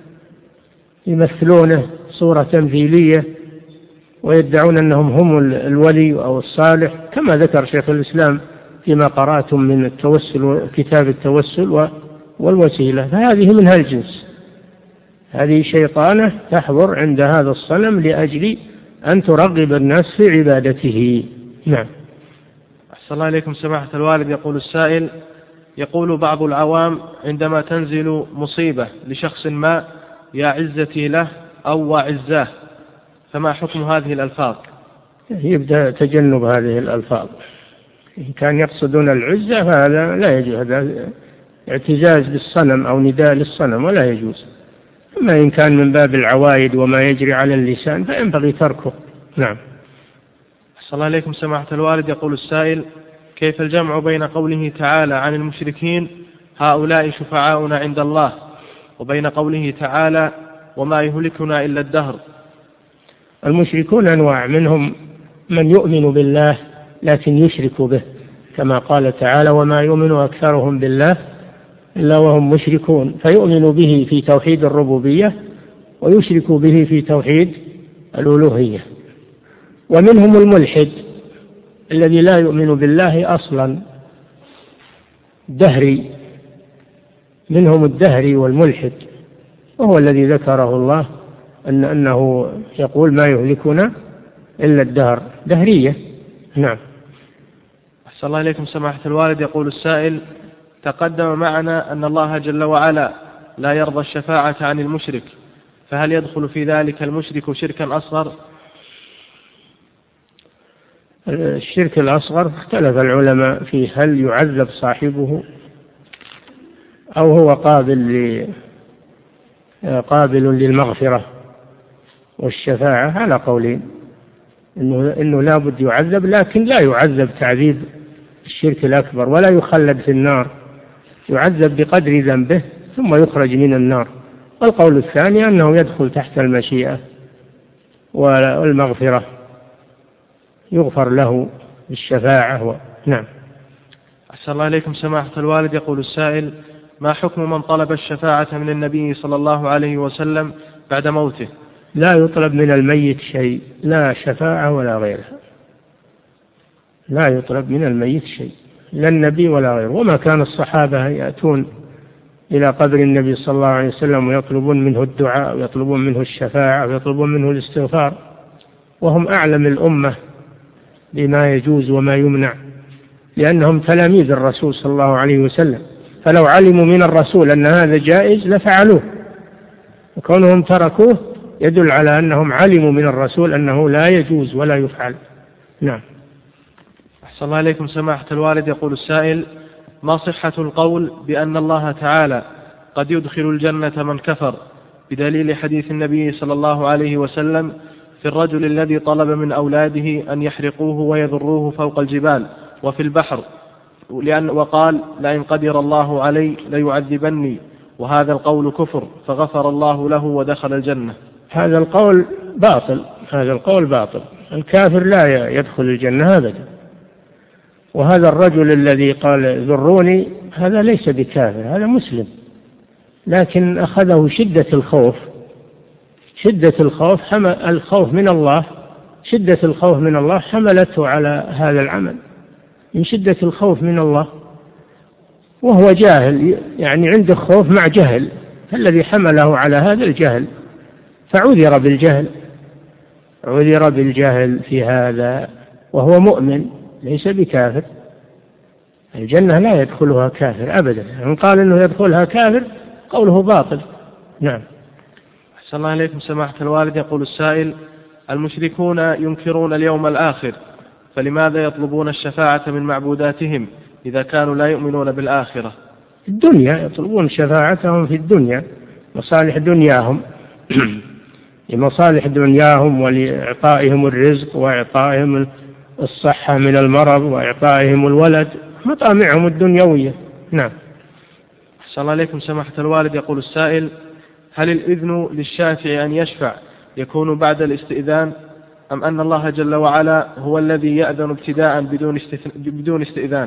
يمثلونه صورة تمثيلية ويدعون أنهم هم الولي أو الصالح، كما ذكر شيخ الإسلام فيما قرأتم من التوسل، كتاب التوسل والوسيلة. فهذه من هالجنس، هذه شيطانة تحضر عند هذا الصنم لأجل أن ترغب الناس في عبادته. نعم. أحسن الله إليكم سماحة الوالد يقول السائل: يقول بعض العوام عندما تنزل مصيبة لشخص ما: يا عزتي له أو وعزاه، فما حكم هذه الألفاظ؟ يبدأ تجنب هذه الألفاظ. إن كان يقصدون العزة فهذا لا يجوز، هذا اعتزاز بالصنم أو نداء للصنم ولا يجوز. أما إن كان من باب العوائد وما يجري على اللسان فينبغي تركه. نعم. أحسن الله إليكم سماحة الوالد يقول السائل: كيف الجمع بين قوله تعالى عن المشركين: هؤلاء شفعاؤنا عند الله، وبين قوله تعالى: وما يهلكنا إلا الدهر؟ المشركون أنواع، منهم من يؤمن بالله لكن يشرك به، كما قال تعالى: وما يؤمن أكثرهم بالله إلا وهم مشركون، فيؤمن به في توحيد الربوبية ويشرك به في توحيد الألوهية. ومنهم الملحد الذي لا يؤمن بالله أصلا، دهري، منهم الدهري والملحد، وهو الذي ذكره الله أنه يقول ما يهلكنا إلا الدهر، دهرية. نعم. أحسن الله إليكم سماحة الوالد يقول السائل: تقدم معنا أن الله جل وعلا لا يرضى الشفاعة عن المشرك، فهل يدخل في ذلك المشرك شركا أصغر؟ الشرك الأصغر اختلف العلماء فيه، هل يعذب صاحبه أو هو قابل للمغفرة والشفاعة؟ على قولين، إنه لا بد يعذب، لكن لا يعذب تعذيب الشرك الأكبر ولا يخلد في النار، يعذب بقدر ذنبه ثم يخرج من النار. والقول الثاني أنه يدخل تحت المشيئة والمغفرة، يغفر له بالشفاعة. نعم. أحسن الله إليكم سماحة الوالد يقول السائل: ما حكم من طلب الشفاعة من النبي صلى الله عليه وسلم بعد موته؟ لا يطلب من الميت شيء، لا شفاعة ولا غيرها، لا يطلب من الميت شيء، لا النبي ولا غيره. وما كان الصحابة يأتون إلى قبر النبي صلى الله عليه وسلم ويطلبون منه الدعاء ويطلبون منه الشفاعة ويطلبون منه الاستغفار، وهم أعلم الأمة بما يجوز وما يمنع، لأنهم تلاميذ الرسول صلى الله عليه وسلم، فلو علموا من الرسول أن هذا جائز لفعلوه، وكونهم تركوه يدل على أنهم علموا من الرسول أنه لا يجوز ولا يفعل. نعم. أحسن الله إليكم سماحة الوالد يقول السائل: ما صحة القول بأن الله تعالى قد يدخل الجنة من كفر بدليل حديث النبي صلى الله عليه وسلم في الرجل الذي طلب من أولاده أن يحرقوه ويذروه فوق الجبال وفي البحر، وقال لئن قدر الله علي ليعذبني، وهذا القول كفر، فغفر الله له ودخل الجنة. هذا القول باطل، الكافر لا يدخل الجنة أبدا. وهذا الرجل الذي قال ذروني هذا ليس بكافر، هذا مسلم، لكن أخذه شدة الخوف شدة الخوف من الله حملته على هذا العمل، من شدة الخوف من الله، وهو جاهل، يعني عنده خوف مع جهل، الذي حمله على هذا الجهل، فعذر بالجهل في هذا، وهو مؤمن ليس بكافر. الجنة لا يدخلها كافر أبدا، من قال أنه يدخلها كافر قوله باطل. نعم. أحسن الله إليكم سماحة الوالد. يقول السائل: المشركون ينكرون اليوم الآخر، فلماذا يطلبون الشفاعة من معبوداتهم إذا كانوا لا يؤمنون بالآخرة؟ الدنيا، يطلبون شفاعتهم في الدنيا، مصالح دنياهم لمصالح دنياهم، ولإعطائهم الرزق، وإعطائهم الصحة من المرض، وإعطائهم الولد، مطامعهم الدنيوية. نعم. أحسن الله إليكم سماحة الوالد. يقول السائل: هل الإذن للشافع أن يشفع يكون بعد الاستئذان، أم أن الله جل وعلا هو الذي يأذن ابتداء بدون استئذان؟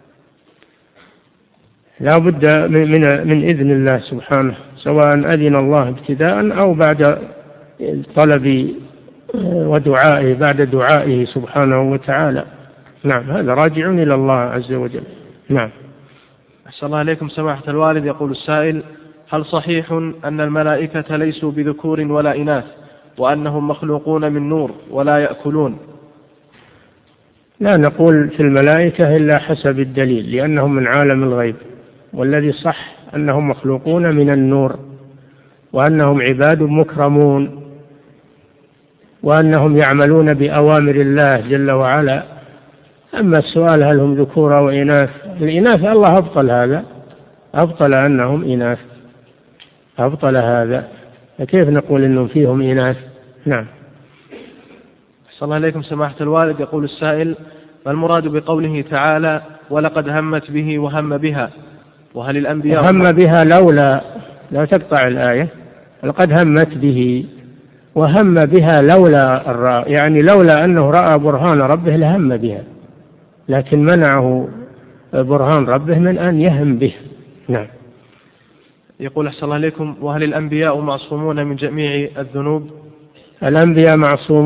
لا بد من إذن الله سبحانه، سواء أذن الله ابتداء أو بعد طلب ودعائه، بعد دعائه سبحانه وتعالى. نعم، هذا راجع إلى الله عز وجل. نعم. أحسن الله إليكم سماحة الوالد. يقول السائل: هل صحيح أن الملائكة ليسوا بذكور ولا إناث، وأنهم مخلوقون من نور ولا يأكلون؟ لا نقول في الملائكة إلا حسب الدليل، لأنهم من عالم الغيب، والذي صح أنهم مخلوقون من النور، وأنهم عباد مكرمون، وأنهم يعملون بأوامر الله جل وعلا. أما السؤال هل هم ذكور أو إناث، الإناث الله أبطل هذا، أبطل أنهم إناث، أبطل هذا، فكيف نقول إنهم فيهم إناث؟ نعم. صلى الله عليكم سماحة الوالد. يقول السائل: ما المراد بقوله تعالى: ولقد همت به وهم بها؟ وهل الأنبياء هم بها لولا، لا تقطع الآية، لقد همت به وهم بها لولا يعني لولا أنه رأى برهان ربه لهم بها، لكن منعه برهان ربه من أن يهم به. نعم. يقول أحسن الله عليكم: وهل الأنبياء معصومون من جميع الذنوب؟ الأنبياء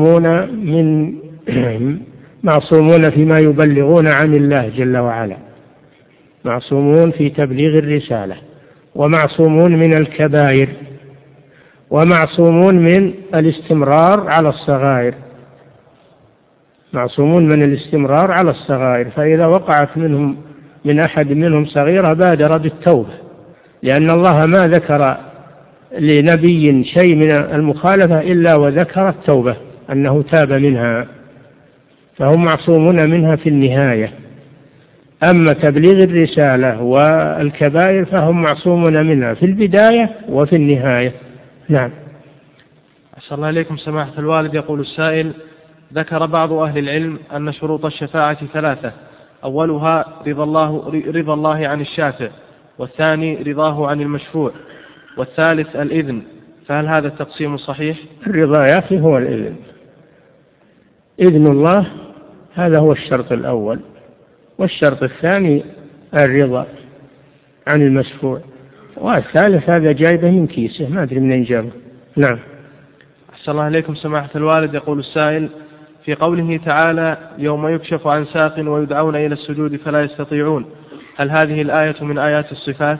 معصومون فيما يبلغون عن الله جل وعلا، معصومون في تبليغ الرسالة، ومعصومون من الكبائر، ومعصومون من الاستمرار على الصغائر، معصومون من الاستمرار على الصغائر، فإذا وقعت من أحد منهم صغيرة بادر بالتوبة، لأن الله ما ذكر لنبي شيء من المخالفة إلا وذكر التوبة أنه تاب منها، فهم معصومون منها في النهاية. أما تبليغ الرسالة والكبائر فهم معصومون منها في البداية وفي النهاية. نعم. أحسن الله عليكم سماحة الوالد. يقول السائل: ذكر بعض أهل العلم أن شروط الشفاعة 3، أولها رضا الله عن الشافع، والثاني رضاه عن المشفوع، والثالث الإذن، فهل هذا التقسيم صحيح؟ الرضا يا أخي هو الإذن، إذن الله هذا هو الشرط الأول، والشرط الثاني الرضا عن المشفوع، والثالث هذا جايبه من كيسه ما أدري من أين جابه. نعم. أحسن الله عليكم سماحة الوالد. يقول السائل: في قوله تعالى: يوم يكشف عن ساق ويدعون إلى السجود فلا يستطيعون، هل هذه الآية من آيات الصفات؟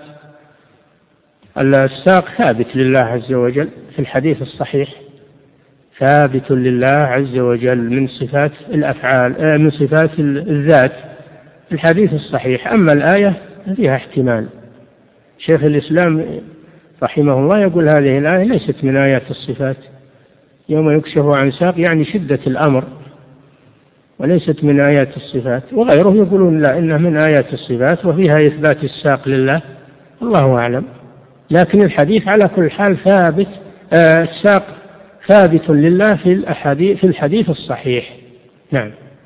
الساق ثابت لله عز وجل في الحديث الصحيح، ثابت لله عز وجل من صفات الأفعال، من صفات الذات، الحديث الصحيح. أما الآية فيها احتمال. شيخ الإسلام رحمه الله يقول هذه الآية ليست من آيات الصفات، يوم يكشف عن ساق يعني شدة الأمر، وليست من آيات الصفات. وغيره يقولون لا، إنها من آيات الصفات وفيها إثبات الساق لله، الله أعلم. لكن الحديث على كل حال ثابت، الساق ثابت لله في الحديث الصحيح. نعم.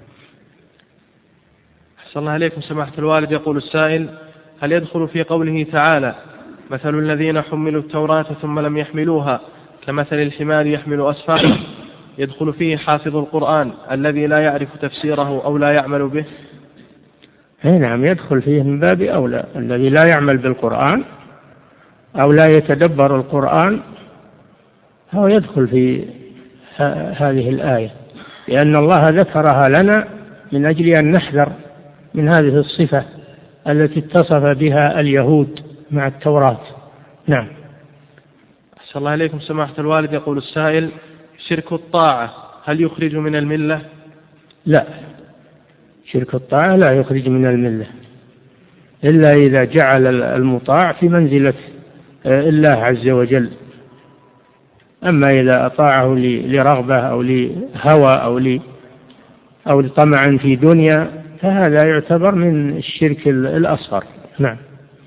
أحسن الله عليكم سماحة الوالد. يقول السائل: هل يدخل في قوله تعالى: مثل الذين حملوا التوراة ثم لم يحملوها كمثل الحمار يحمل أسفارا، يدخل فيه حافظ القرآن الذي لا يعرف تفسيره أو لا يعمل به؟ نعم، يدخل فيه من باب أولى الذي لا يعمل بالقرآن أو لا يتدبر القرآن، هو يدخل في هذه الآية، لأن الله ذكرها لنا من أجل أن نحذر من هذه الصفة التي اتصف بها اليهود مع التوراة. نعم. أحسن الله عليكم سماحة الوالد. يقول السائل: شرك الطاعة هل يخرج من الملة؟ لا، شرك الطاعة لا يخرج من الملة إلا إذا جعل المطاع في منزلة الله عز وجل. أما إذا أطاعه لرغبة أو لهوى أو لطمع في دنيا فهذا يعتبر من الشرك الأصغر. نعم.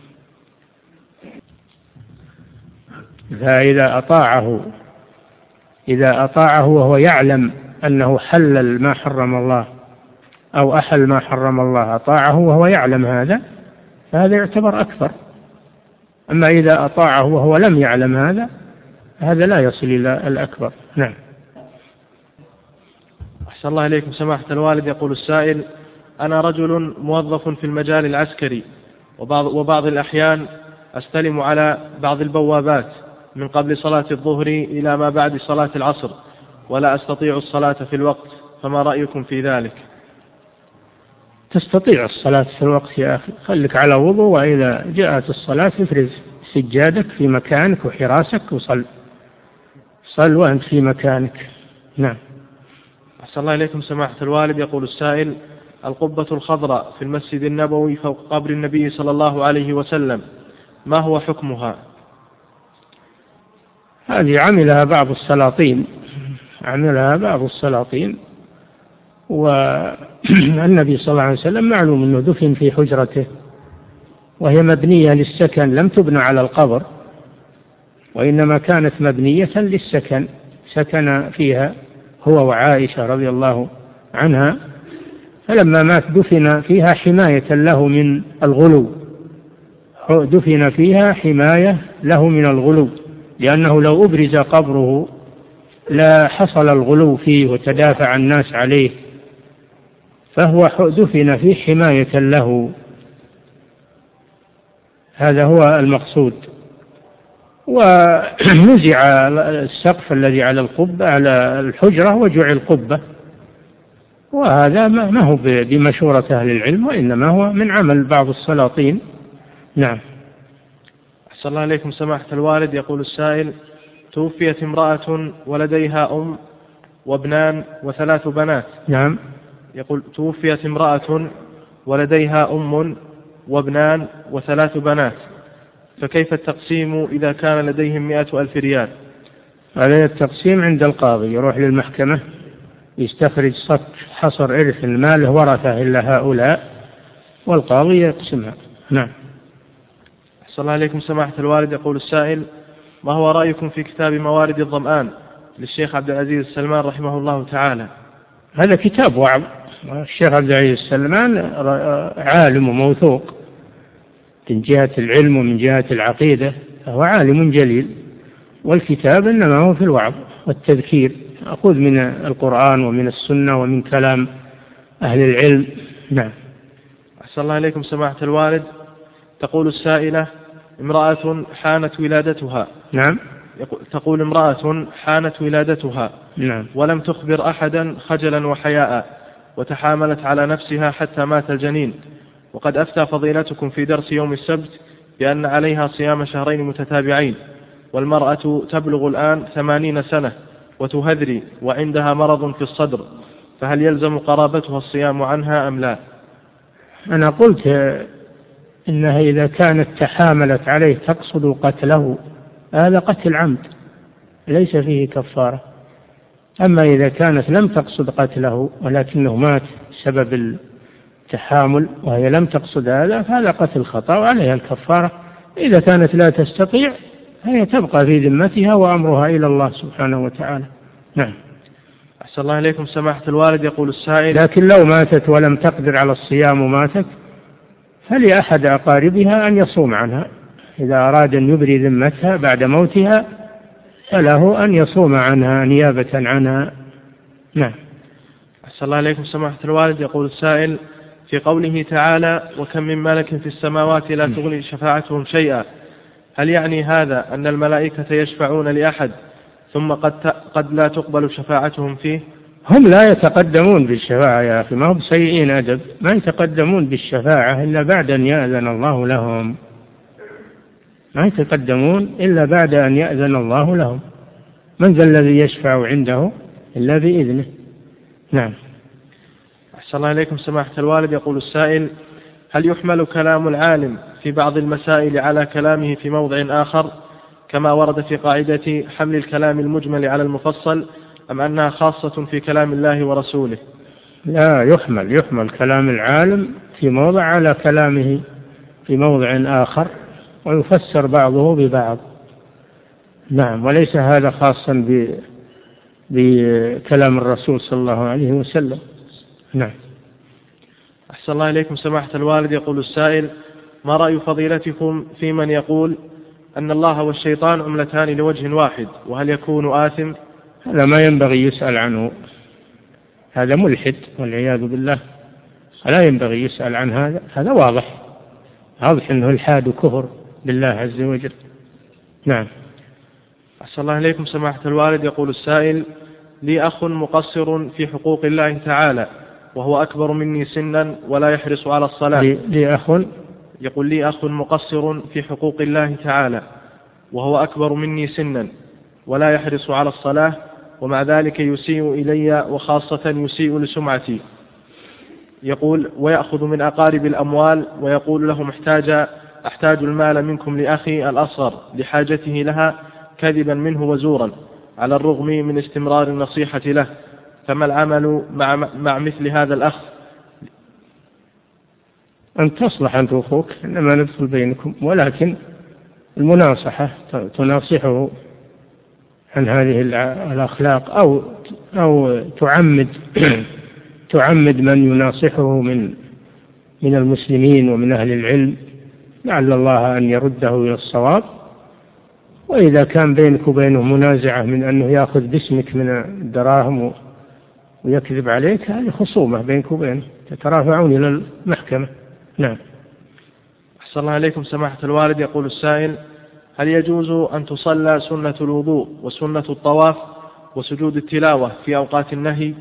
فإذا أطاعه وهو يعلم أنه حلل ما حرم الله أو أحل ما حرم الله، أطاعه وهو يعلم فهذا يعتبر أكبر. أما إذا أطاعه وهو لم يعلم هذا لا يصل إلى الأكبر. نعم. أحسن الله إليكم سماحة الوالد. يقول السائل: أنا رجل موظف في المجال العسكري، وبعض الأحيان أستلم على بعض البوابات من قبل صلاة الظهر إلى ما بعد صلاة العصر، ولا أستطيع الصلاة في الوقت، فما رأيكم في ذلك؟ تستطيع الصلاة في الوقت يا أخي، خليك على وضوء، وإذا جاءت الصلاة افرز سجادك في مكانك وحراسك وصل وأنت في مكانك. نعم. أحسن الله إليكم سماحة الوالد. يقول السائل: القبة الخضراء في المسجد النبوي فوق قبر النبي صلى الله عليه وسلم، ما هو حكمها؟ هذه عملها بعض السلاطين، والنبي صلى الله عليه وسلم معلوم أنه دفن في حجرته، وهي مبنية للسكن، لم تبنى على القبر، وإنما كانت مبنية للسكن، سكن فيها هو وعائشة رضي الله عنها، فلما مات دفن فيها حماية له من الغلو، لأنه لو أبرز قبره لا حصل الغلو فيه وتدافع الناس عليه، فهو دفن فيه حماية له. هذا هو المقصود. ونزع السقف الذي على القبة على الحجرة وجعل قبة، وهذا ما هو بمشورة أهل العلم، وإنما هو من عمل بعض السلاطين. نعم. أحسن الله عليكم سماحة الوالد. يقول السائل: توفيت امرأة ولديها أم وابنان وثلاث بنات. نعم. يقول: توفيت امرأة ولديها أم وابنان وثلاث بنات، فكيف التقسيم إذا كان لديهم 100,000 ريال؟ هذا التقسيم عند القاضي، يروح للمحكمة يستخرج حصر إرث المال ورثة إلا هؤلاء، والقاضي يقسمها. نعم. أحسن الله عليكم سماحة الوالد. يقول السائل: ما هو رأيكم في كتاب موارد الظمآن للشيخ عبد العزيز السلمان رحمه الله تعالى؟ هذا كتاب وعظ، الشيخ عبد العزيز السلمان عالم وموثوق من جهة العلم ومن جهة العقيدة، فهو عالم جليل، والكتاب إنما هو في الوعظ والتذكير، أخذ من القرآن ومن السنة ومن كلام أهل العلم. نعم. أحسن الله عليكم سماحة الوالد. تقول السائلة: امرأة حانت ولادتها. نعم. تقول: امرأة حانت ولادتها. نعم. ولم تخبر أحدا خجلا وحياء، وتحاملت على نفسها حتى مات الجنين، وقد أفتى فضيلتكم في درس يوم السبت بأن عليها صيام شهرين متتابعين، والمرأة تبلغ الآن 80 سنة وتهذري وعندها مرض في الصدر، فهل يلزم قرابتها الصيام عنها أم لا؟ أنا قلت إنها إذا كانت تحاملت عليه تقصد قتله، هذا قتل عمد ليس فيه كفارة. أما إذا كانت لم تقصد قتله ولكنه مات بسبب التحامل وهي لم تقصد هذا، فهذا قتل خطأ وعليها الكفارة. إذا كانت لا تستطيع هي تبقى في ذمتها وأمرها إلى الله سبحانه وتعالى. نعم. أحسن الله إليكم سماحة الوالد. يقول السائل: لكن لو ماتت ولم تقدر على الصيام وماتت فلأحد أقاربها أن يصوم عنها، إذا أراد أن يبري ذمتها بعد موتها فله أن يصوم عنها نيابة عنها. نعم. أحسن الله إليكم سماحة الوالد. يقول السائل: في قوله تعالى: وكم من ملك في السماوات لا تغني شفاعتهم شيئا، هل يعني هذا أن الملائكة يشفعون لأحد ثم قد لا تقبل شفاعتهم فيه؟ هم لا يتقدمون بالشفاعة يا أخي، ما هم سيئين أدب، ما يتقدمون بالشفاعة إلا بعد أن يأذن الله لهم، ما يتقدمون إلا بعد أن يأذن الله لهم. من ذا الذي يشفع عنده إلا بإذنه. نعم. أحسن الله إليكم سماحة الوالد. يقول السائل: هل يحمل كلام العالم في بعض المسائل على كلامه في موضع آخر كما ورد في قاعدة حمل الكلام المجمل على المفصل، أم أنها خاصة في كلام الله ورسوله؟ لا، يحمل كلام العالم في موضع على كلامه في موضع آخر ويفسر بعضه ببعض. نعم. وليس هذا خاصا بكلام الرسول صلى الله عليه وسلم. نعم. أحسن الله إليكم سماحة الوالد. يقول السائل: ما رأي فضيلتكم في من يقول أن الله والشيطان عملتان لوجه واحد، وهل يكون آثم؟ هذا ما ينبغي يسأل عنه، هذا ملحد والعياذ بالله، لا ينبغي يسأل عن هذا، هذا واضح أنه الحاد وكفر بالله عز وجل. نعم. أحسن الله إليكم سماحة الوالد. يقول السائل: لي أخ مقصر في حقوق الله تعالى وهو أكبر مني سنا ولا يحرص على الصلاة. يقول: لي أخ مقصر في حقوق الله تعالى وهو أكبر مني سنا ولا يحرص على الصلاة، ومع ذلك يسيء إلي وخاصة يسيء لسمعتي. يقول: ويأخذ من أقارب الأموال ويقول لهم أحتاج المال منكم لأخي الأصغر لحاجته لها، كذبا منه وزورا، على الرغم من استمرار النصيحة له، فما العمل مع مثل هذا الأخ؟ أن تصلح أنت وأخوك، إنما ندخل بينكم، ولكن المناصحة تناصحه عن هذه الأخلاق، أو تعمد من يناصحه من المسلمين ومن أهل العلم، لعل الله أن يرده إلى الصواب. وإذا كان بينك وبينه منازعة من أنه يأخذ باسمك من الدراهم ويكذب عليك، هذه خصومة بينك وبينه، تترافعون إلى المحكمة. نعم. أحسن الله عليكم سماحة الوالد. يقول السائل: هل يجوز أن تصلى سنة الوضوء وسنة الطواف وسجود التلاوة في أوقات النهي؟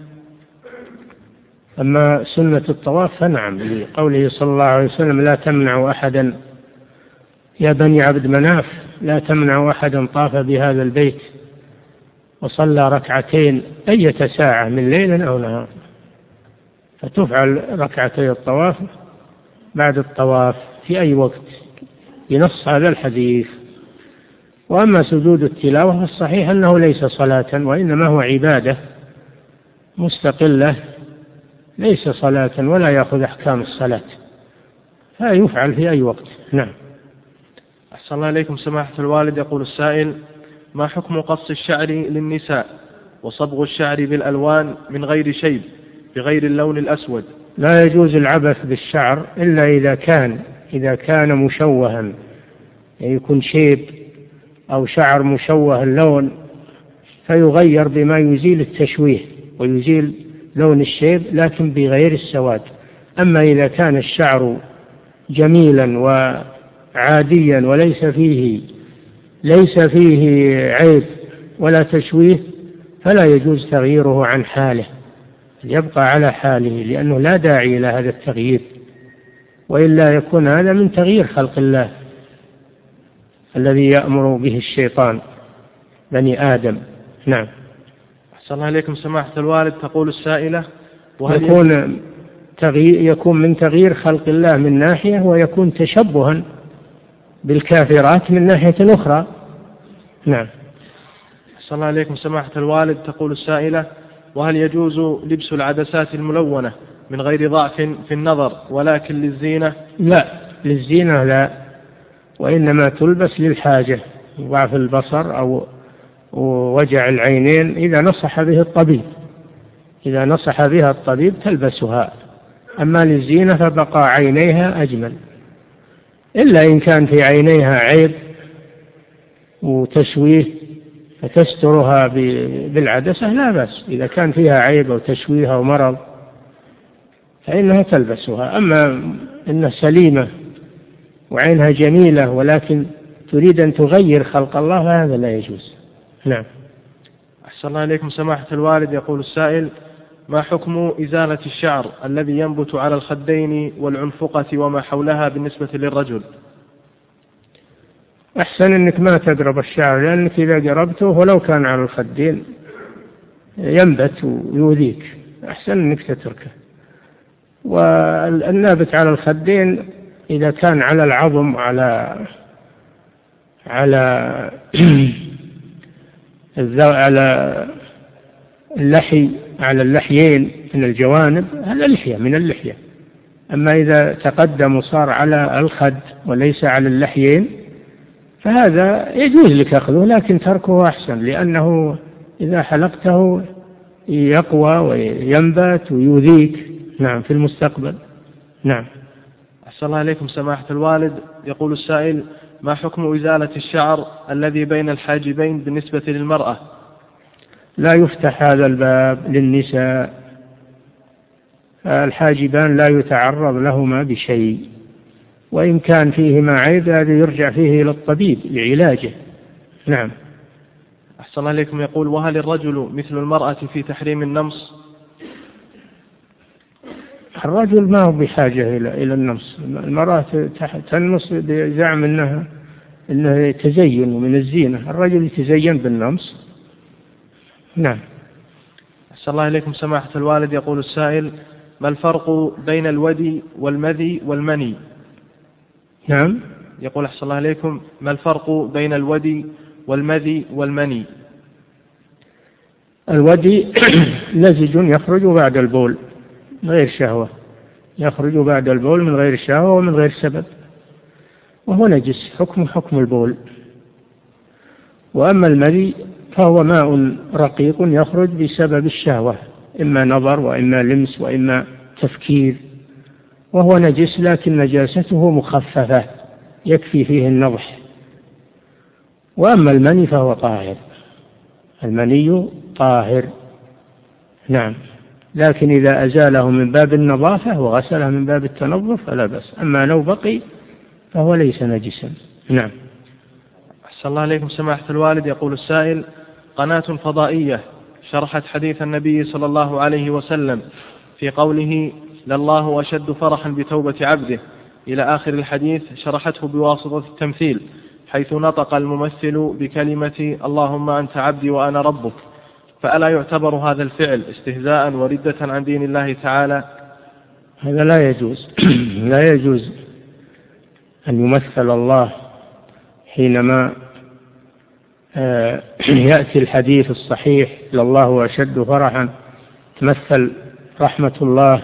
أما سنة الطواف فنعم، لقوله صلى الله عليه وسلم: لا تمنعوا أحدا يا بني عبد مناف، لا تمنعوا أحدا طاف بهذا البيت وصلى ركعتين أية ساعة من ليل أو نهار، فتفعل ركعتي الطواف بعد الطواف في أي وقت بنص هذا الحديث. وأما سجود التلاوة فالصحيح أنه ليس صلاة، وإنما هو عبادة مستقلة، ليس صلاة ولا يأخذ أحكام الصلاة، فيفعل في أي وقت. نعم. أحسن الله إليكم سماحة الوالد. يقول السائل: ما حكم قص الشعر للنساء وصبغ الشعر بالألوان من غير شيب بغير اللون الأسود؟ لا يجوز العبث بالشعر إلا إذا كان مشوها، يعني يكون شيب أو شعر مشوه اللون، فيغير بما يزيل التشويه ويزيل لون الشيب لكن بغير السواد. أما إذا كان الشعر جميلا وعاديا وليس فيه عيب ولا تشويه فلا يجوز تغييره عن حاله، يبقى على حاله، لأنه لا داعي إلى هذا التغيير، وإلا يكون هذا من تغيير خلق الله الذي يأمر به الشيطان بني آدم. نعم. أحسن الله إليكم سماحة الوالد. تقول السائلة: يكون من تغيير خلق الله من ناحية، ويكون تشبها بالكافرات من ناحية أخرى. نعم. أحسن الله إليكم سماحة الوالد. تقول السائلة: وهل يجوز لبس العدسات الملونة من غير ضعف في النظر ولكن للزينة؟ لا، للزينة لا، وإنما تلبس للحاجة ضعف البصر أو وجع العينين، إذا نصح به الطبيب، إذا نصح بها الطبيب تلبسها. أما للزينة فبقى عينيها أجمل، إلا إن كان في عينيها عيب وتشويه فتسترها بالعدسة لا بأس. إذا كان فيها عيب أو تشويه أو مرض فإنها تلبسها. أما إنها سليمة وعينها جميلة ولكن تريد أن تغير خلق الله فهذا لا يجوز. نعم. أحسن الله إليكم سماحة الوالد. يقول السائل: ما حكم إزالة الشعر الذي ينبت على الخدين والعنفقة وما حولها بالنسبة للرجل؟ أحسن أنك ما تقرب الشعر، لأنك إذا قربته ولو كان على الخدين ينبت ويؤذيك، أحسن أنك تتركه. والنابت على الخدين إذا كان على العظم على اللحي، على اللحيين من الجوانب، هذا لحية من اللحية. أما إذا تقدم وصار على الخد وليس على اللحيين فهذا يجوز لك أخذه، لكن تركه أحسن، لأنه إذا حلقته يقوى وينبت ويؤذيك. نعم في المستقبل. نعم. أحسن الله إليكم سماحة الوالد. يقول السائل: ما حكم إزالة الشعر الذي بين الحاجبين بالنسبة للمرأة؟ لا يفتح هذا الباب للنساء، الحاجبان لا يتعرض لهما بشيء، وإن كان فيهما عيب هذا يرجع فيه إلى الطبيب لعلاجه. نعم. أحسن الله إليكم. يقول: وهل الرجل مثل المرأة في تحريم النمص؟ الرجل ما هو بحاجة إلى النمص، المرأة تنمص بزعم إنه تزين من الزينة، الرجل يتزين بالنمص. نعم. أحسن الله إليكم سماحة الوالد. يقول السائل: ما الفرق بين الودي والمذي والمني؟ نعم. يقول: أحسن الله إليكم، ما الفرق بين الودي والمذي والمني؟ الودي لزج يخرج بعد البول من غير شهوة، يخرج بعد البول من غير شهوة ومن غير سبب، وهو نجس حكم البول. وأما المذي فهو ماء رقيق يخرج بسبب الشهوة، إما نظر وإما لمس وإما تفكير، وهو نجس لكن نجاسته مخففة يكفي فيه النضح. وأما المني فهو طاهر، المني طاهر. نعم. لكن إذا أزاله من باب النظافة وغسله من باب التنظف فلا بأس، أما لو بقي فهو ليس نجسا. نعم. أحسن الله عليكم سماحة الوالد. يقول السائل: قناة فضائية شرحت حديث النبي صلى الله عليه وسلم في قوله: لله أشد فرحا بتوبة عبده إلى آخر الحديث، شرحته بواسطة التمثيل، حيث نطق الممثل بكلمة اللهم أنت عبدي وأنا ربك، فألا يعتبر هذا الفعل استهزاء وردة عن دين الله تعالى؟ هذا لا يجوز. لا يجوز أن يمثل الله حينما يأتي الحديث الصحيح لله أشد فرحا تمثل رحمة الله،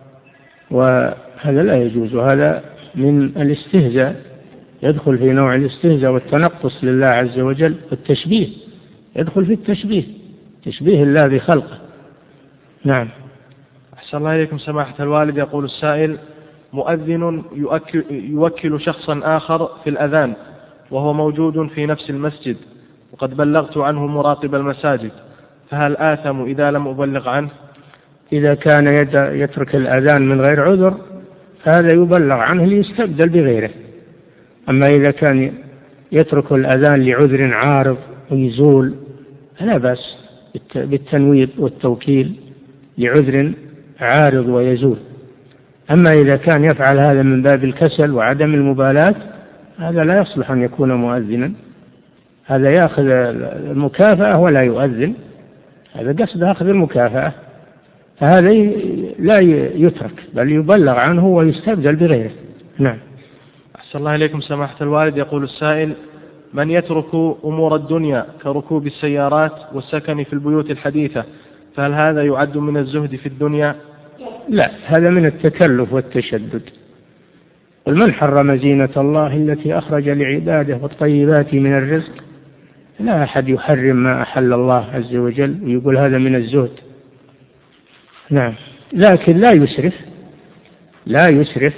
وهذا لا يجوز، وهذا من الاستهزاء، يدخل في نوع الاستهزاء والتنقص لله عز وجل، والتشبيه يدخل في التشبيه، تشبيه الله بخلقه. نعم. أحسن الله إليكم سماحة الوالد. يقول السائل: مؤذن يوكل شخصا آخر في الأذان وهو موجود في نفس المسجد، وقد بلغت عنه مراقب المساجد، فهل آثم إذا لم أبلغ عنه؟ إذا كان يترك الأذان من غير عذر فهذا يبلغ عنه ليستبدل بغيره. أما إذا كان يترك الأذان لعذر عارض ويزول فلا بأس بالتنويط والتوكيل لعذر عارض ويزول. أما إذا كان يفعل هذا من باب الكسل وعدم المبالاة هذا لا يصلح أن يكون مؤذنا، هذا يأخذ المكافأة ولا يؤذن، هذا قصد أخذ المكافأة، فهذا لا يترك بل يبلغ عنه ويستبدل بغيره. نعم. أحسن الله إليكم سماحة الوالد. يقول السائل: من يترك أمور الدنيا كركوب السيارات والسكن في البيوت الحديثة، فهل هذا يعد من الزهد في الدنيا؟ لا، هذا من التكلف والتشدد، قل من حرم زينة الله التي أخرج لعباده والطيبات من الرزق. لا أحد يحرم ما أحل الله عز وجل ويقول هذا من الزهد. نعم، لكن لا يسرف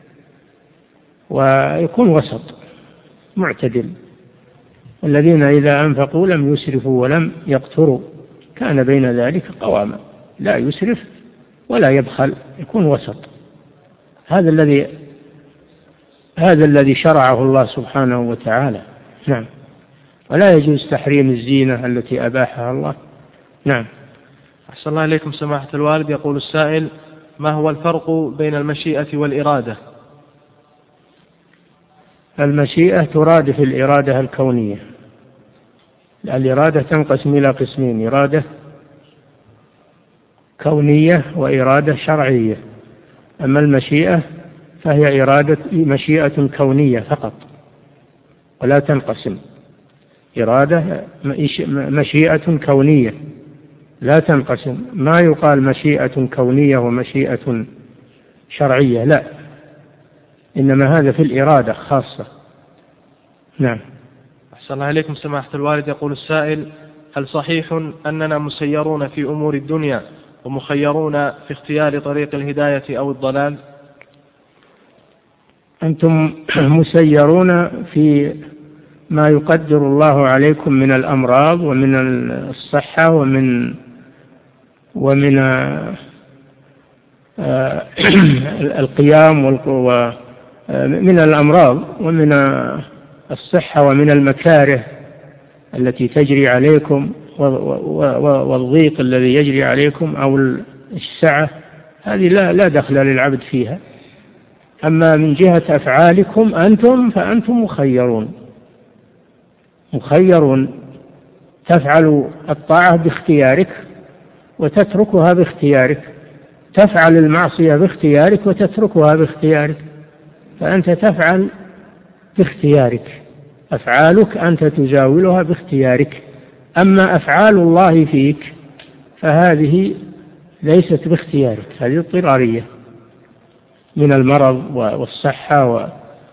ويكون وسط معتدل. الذين إذا أنفقوا لم يسرفوا ولم يقتروا، كان بين ذلك قواما. لا يسرف ولا يبخل، يكون وسط. هذا الذي شرعه الله سبحانه وتعالى. نعم، ولا يجوز تحريم الزينة التي أباحها الله. نعم. أحسن الله إليكم سماحة الوالد. يقول السائل: ما هو الفرق بين المشيئة والإرادة؟ المشيئة ترادف الإرادة الكونية. الإرادة تنقسم إلى قسمين: إرادة كونية وإرادة شرعية. أما المشيئة فهي مشيئة كونية فقط ولا تنقسم. إرادة مشيئة كونية لا تنقسم، ما يقال مشيئة كونية ومشيئة شرعية، لا، إنما هذا في الإرادة خاصة. نعم. أحسن الله إليكم سماحة الوالد. يقول السائل: هل صحيح أننا مسيرون في أمور الدنيا ومخيرون في اختيار طريق الهداية أو الضلال؟ أنتم مسيرون في ما يقدر الله عليكم من الأمراض ومن الصحة ومن القيام من الأمراض ومن الصحة ومن المكاره التي تجري عليكم والضيق الذي يجري عليكم أو السعة، هذه لا دخل للعبد فيها. أما من جهة أفعالكم أنتم فأنتم مخيرون، تفعل الطاعة باختيارك وتتركها باختيارك، تفعل المعصية باختيارك وتتركها باختيارك، فأنت تفعل باختيارك، أفعالك أنت تزاولها باختيارك. أما أفعال الله فيك فهذه ليست باختيارك، هذه اضطرارية من المرض والصحة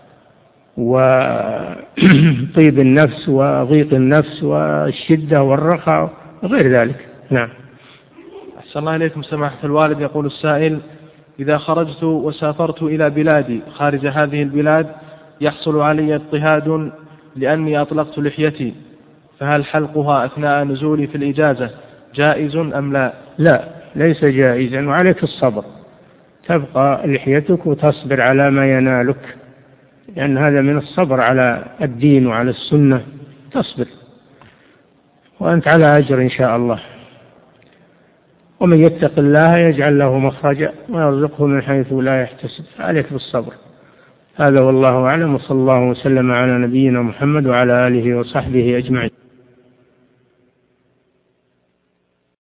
وطيب النفس وضيق النفس والشدة والرخاء وغير ذلك. نعم. أحسن الله إليكم سماحة الوالد. يقول السائل: إذا خرجت وسافرت إلى بلادي خارج هذه البلاد يحصل علي اضطهاد لأني أطلقت لحيتي، فهل حلقها أثناء نزولي في الإجازة جائز أم لا؟ لا، ليس جائزا، وعليك الصبر، تبقى لحيتك وتصبر على ما ينالك، لأن هذا من الصبر على الدين وعلى السنة، تصبر وأنت على أجر إن شاء الله. ومن يتق الله يجعل له مخرجا ويرزقه من حيث لا يحتسب، عليك بالصبر. هذا والله أعلم، وصلى الله وسلم على نبينا محمد وعلى آله وصحبه أجمعين.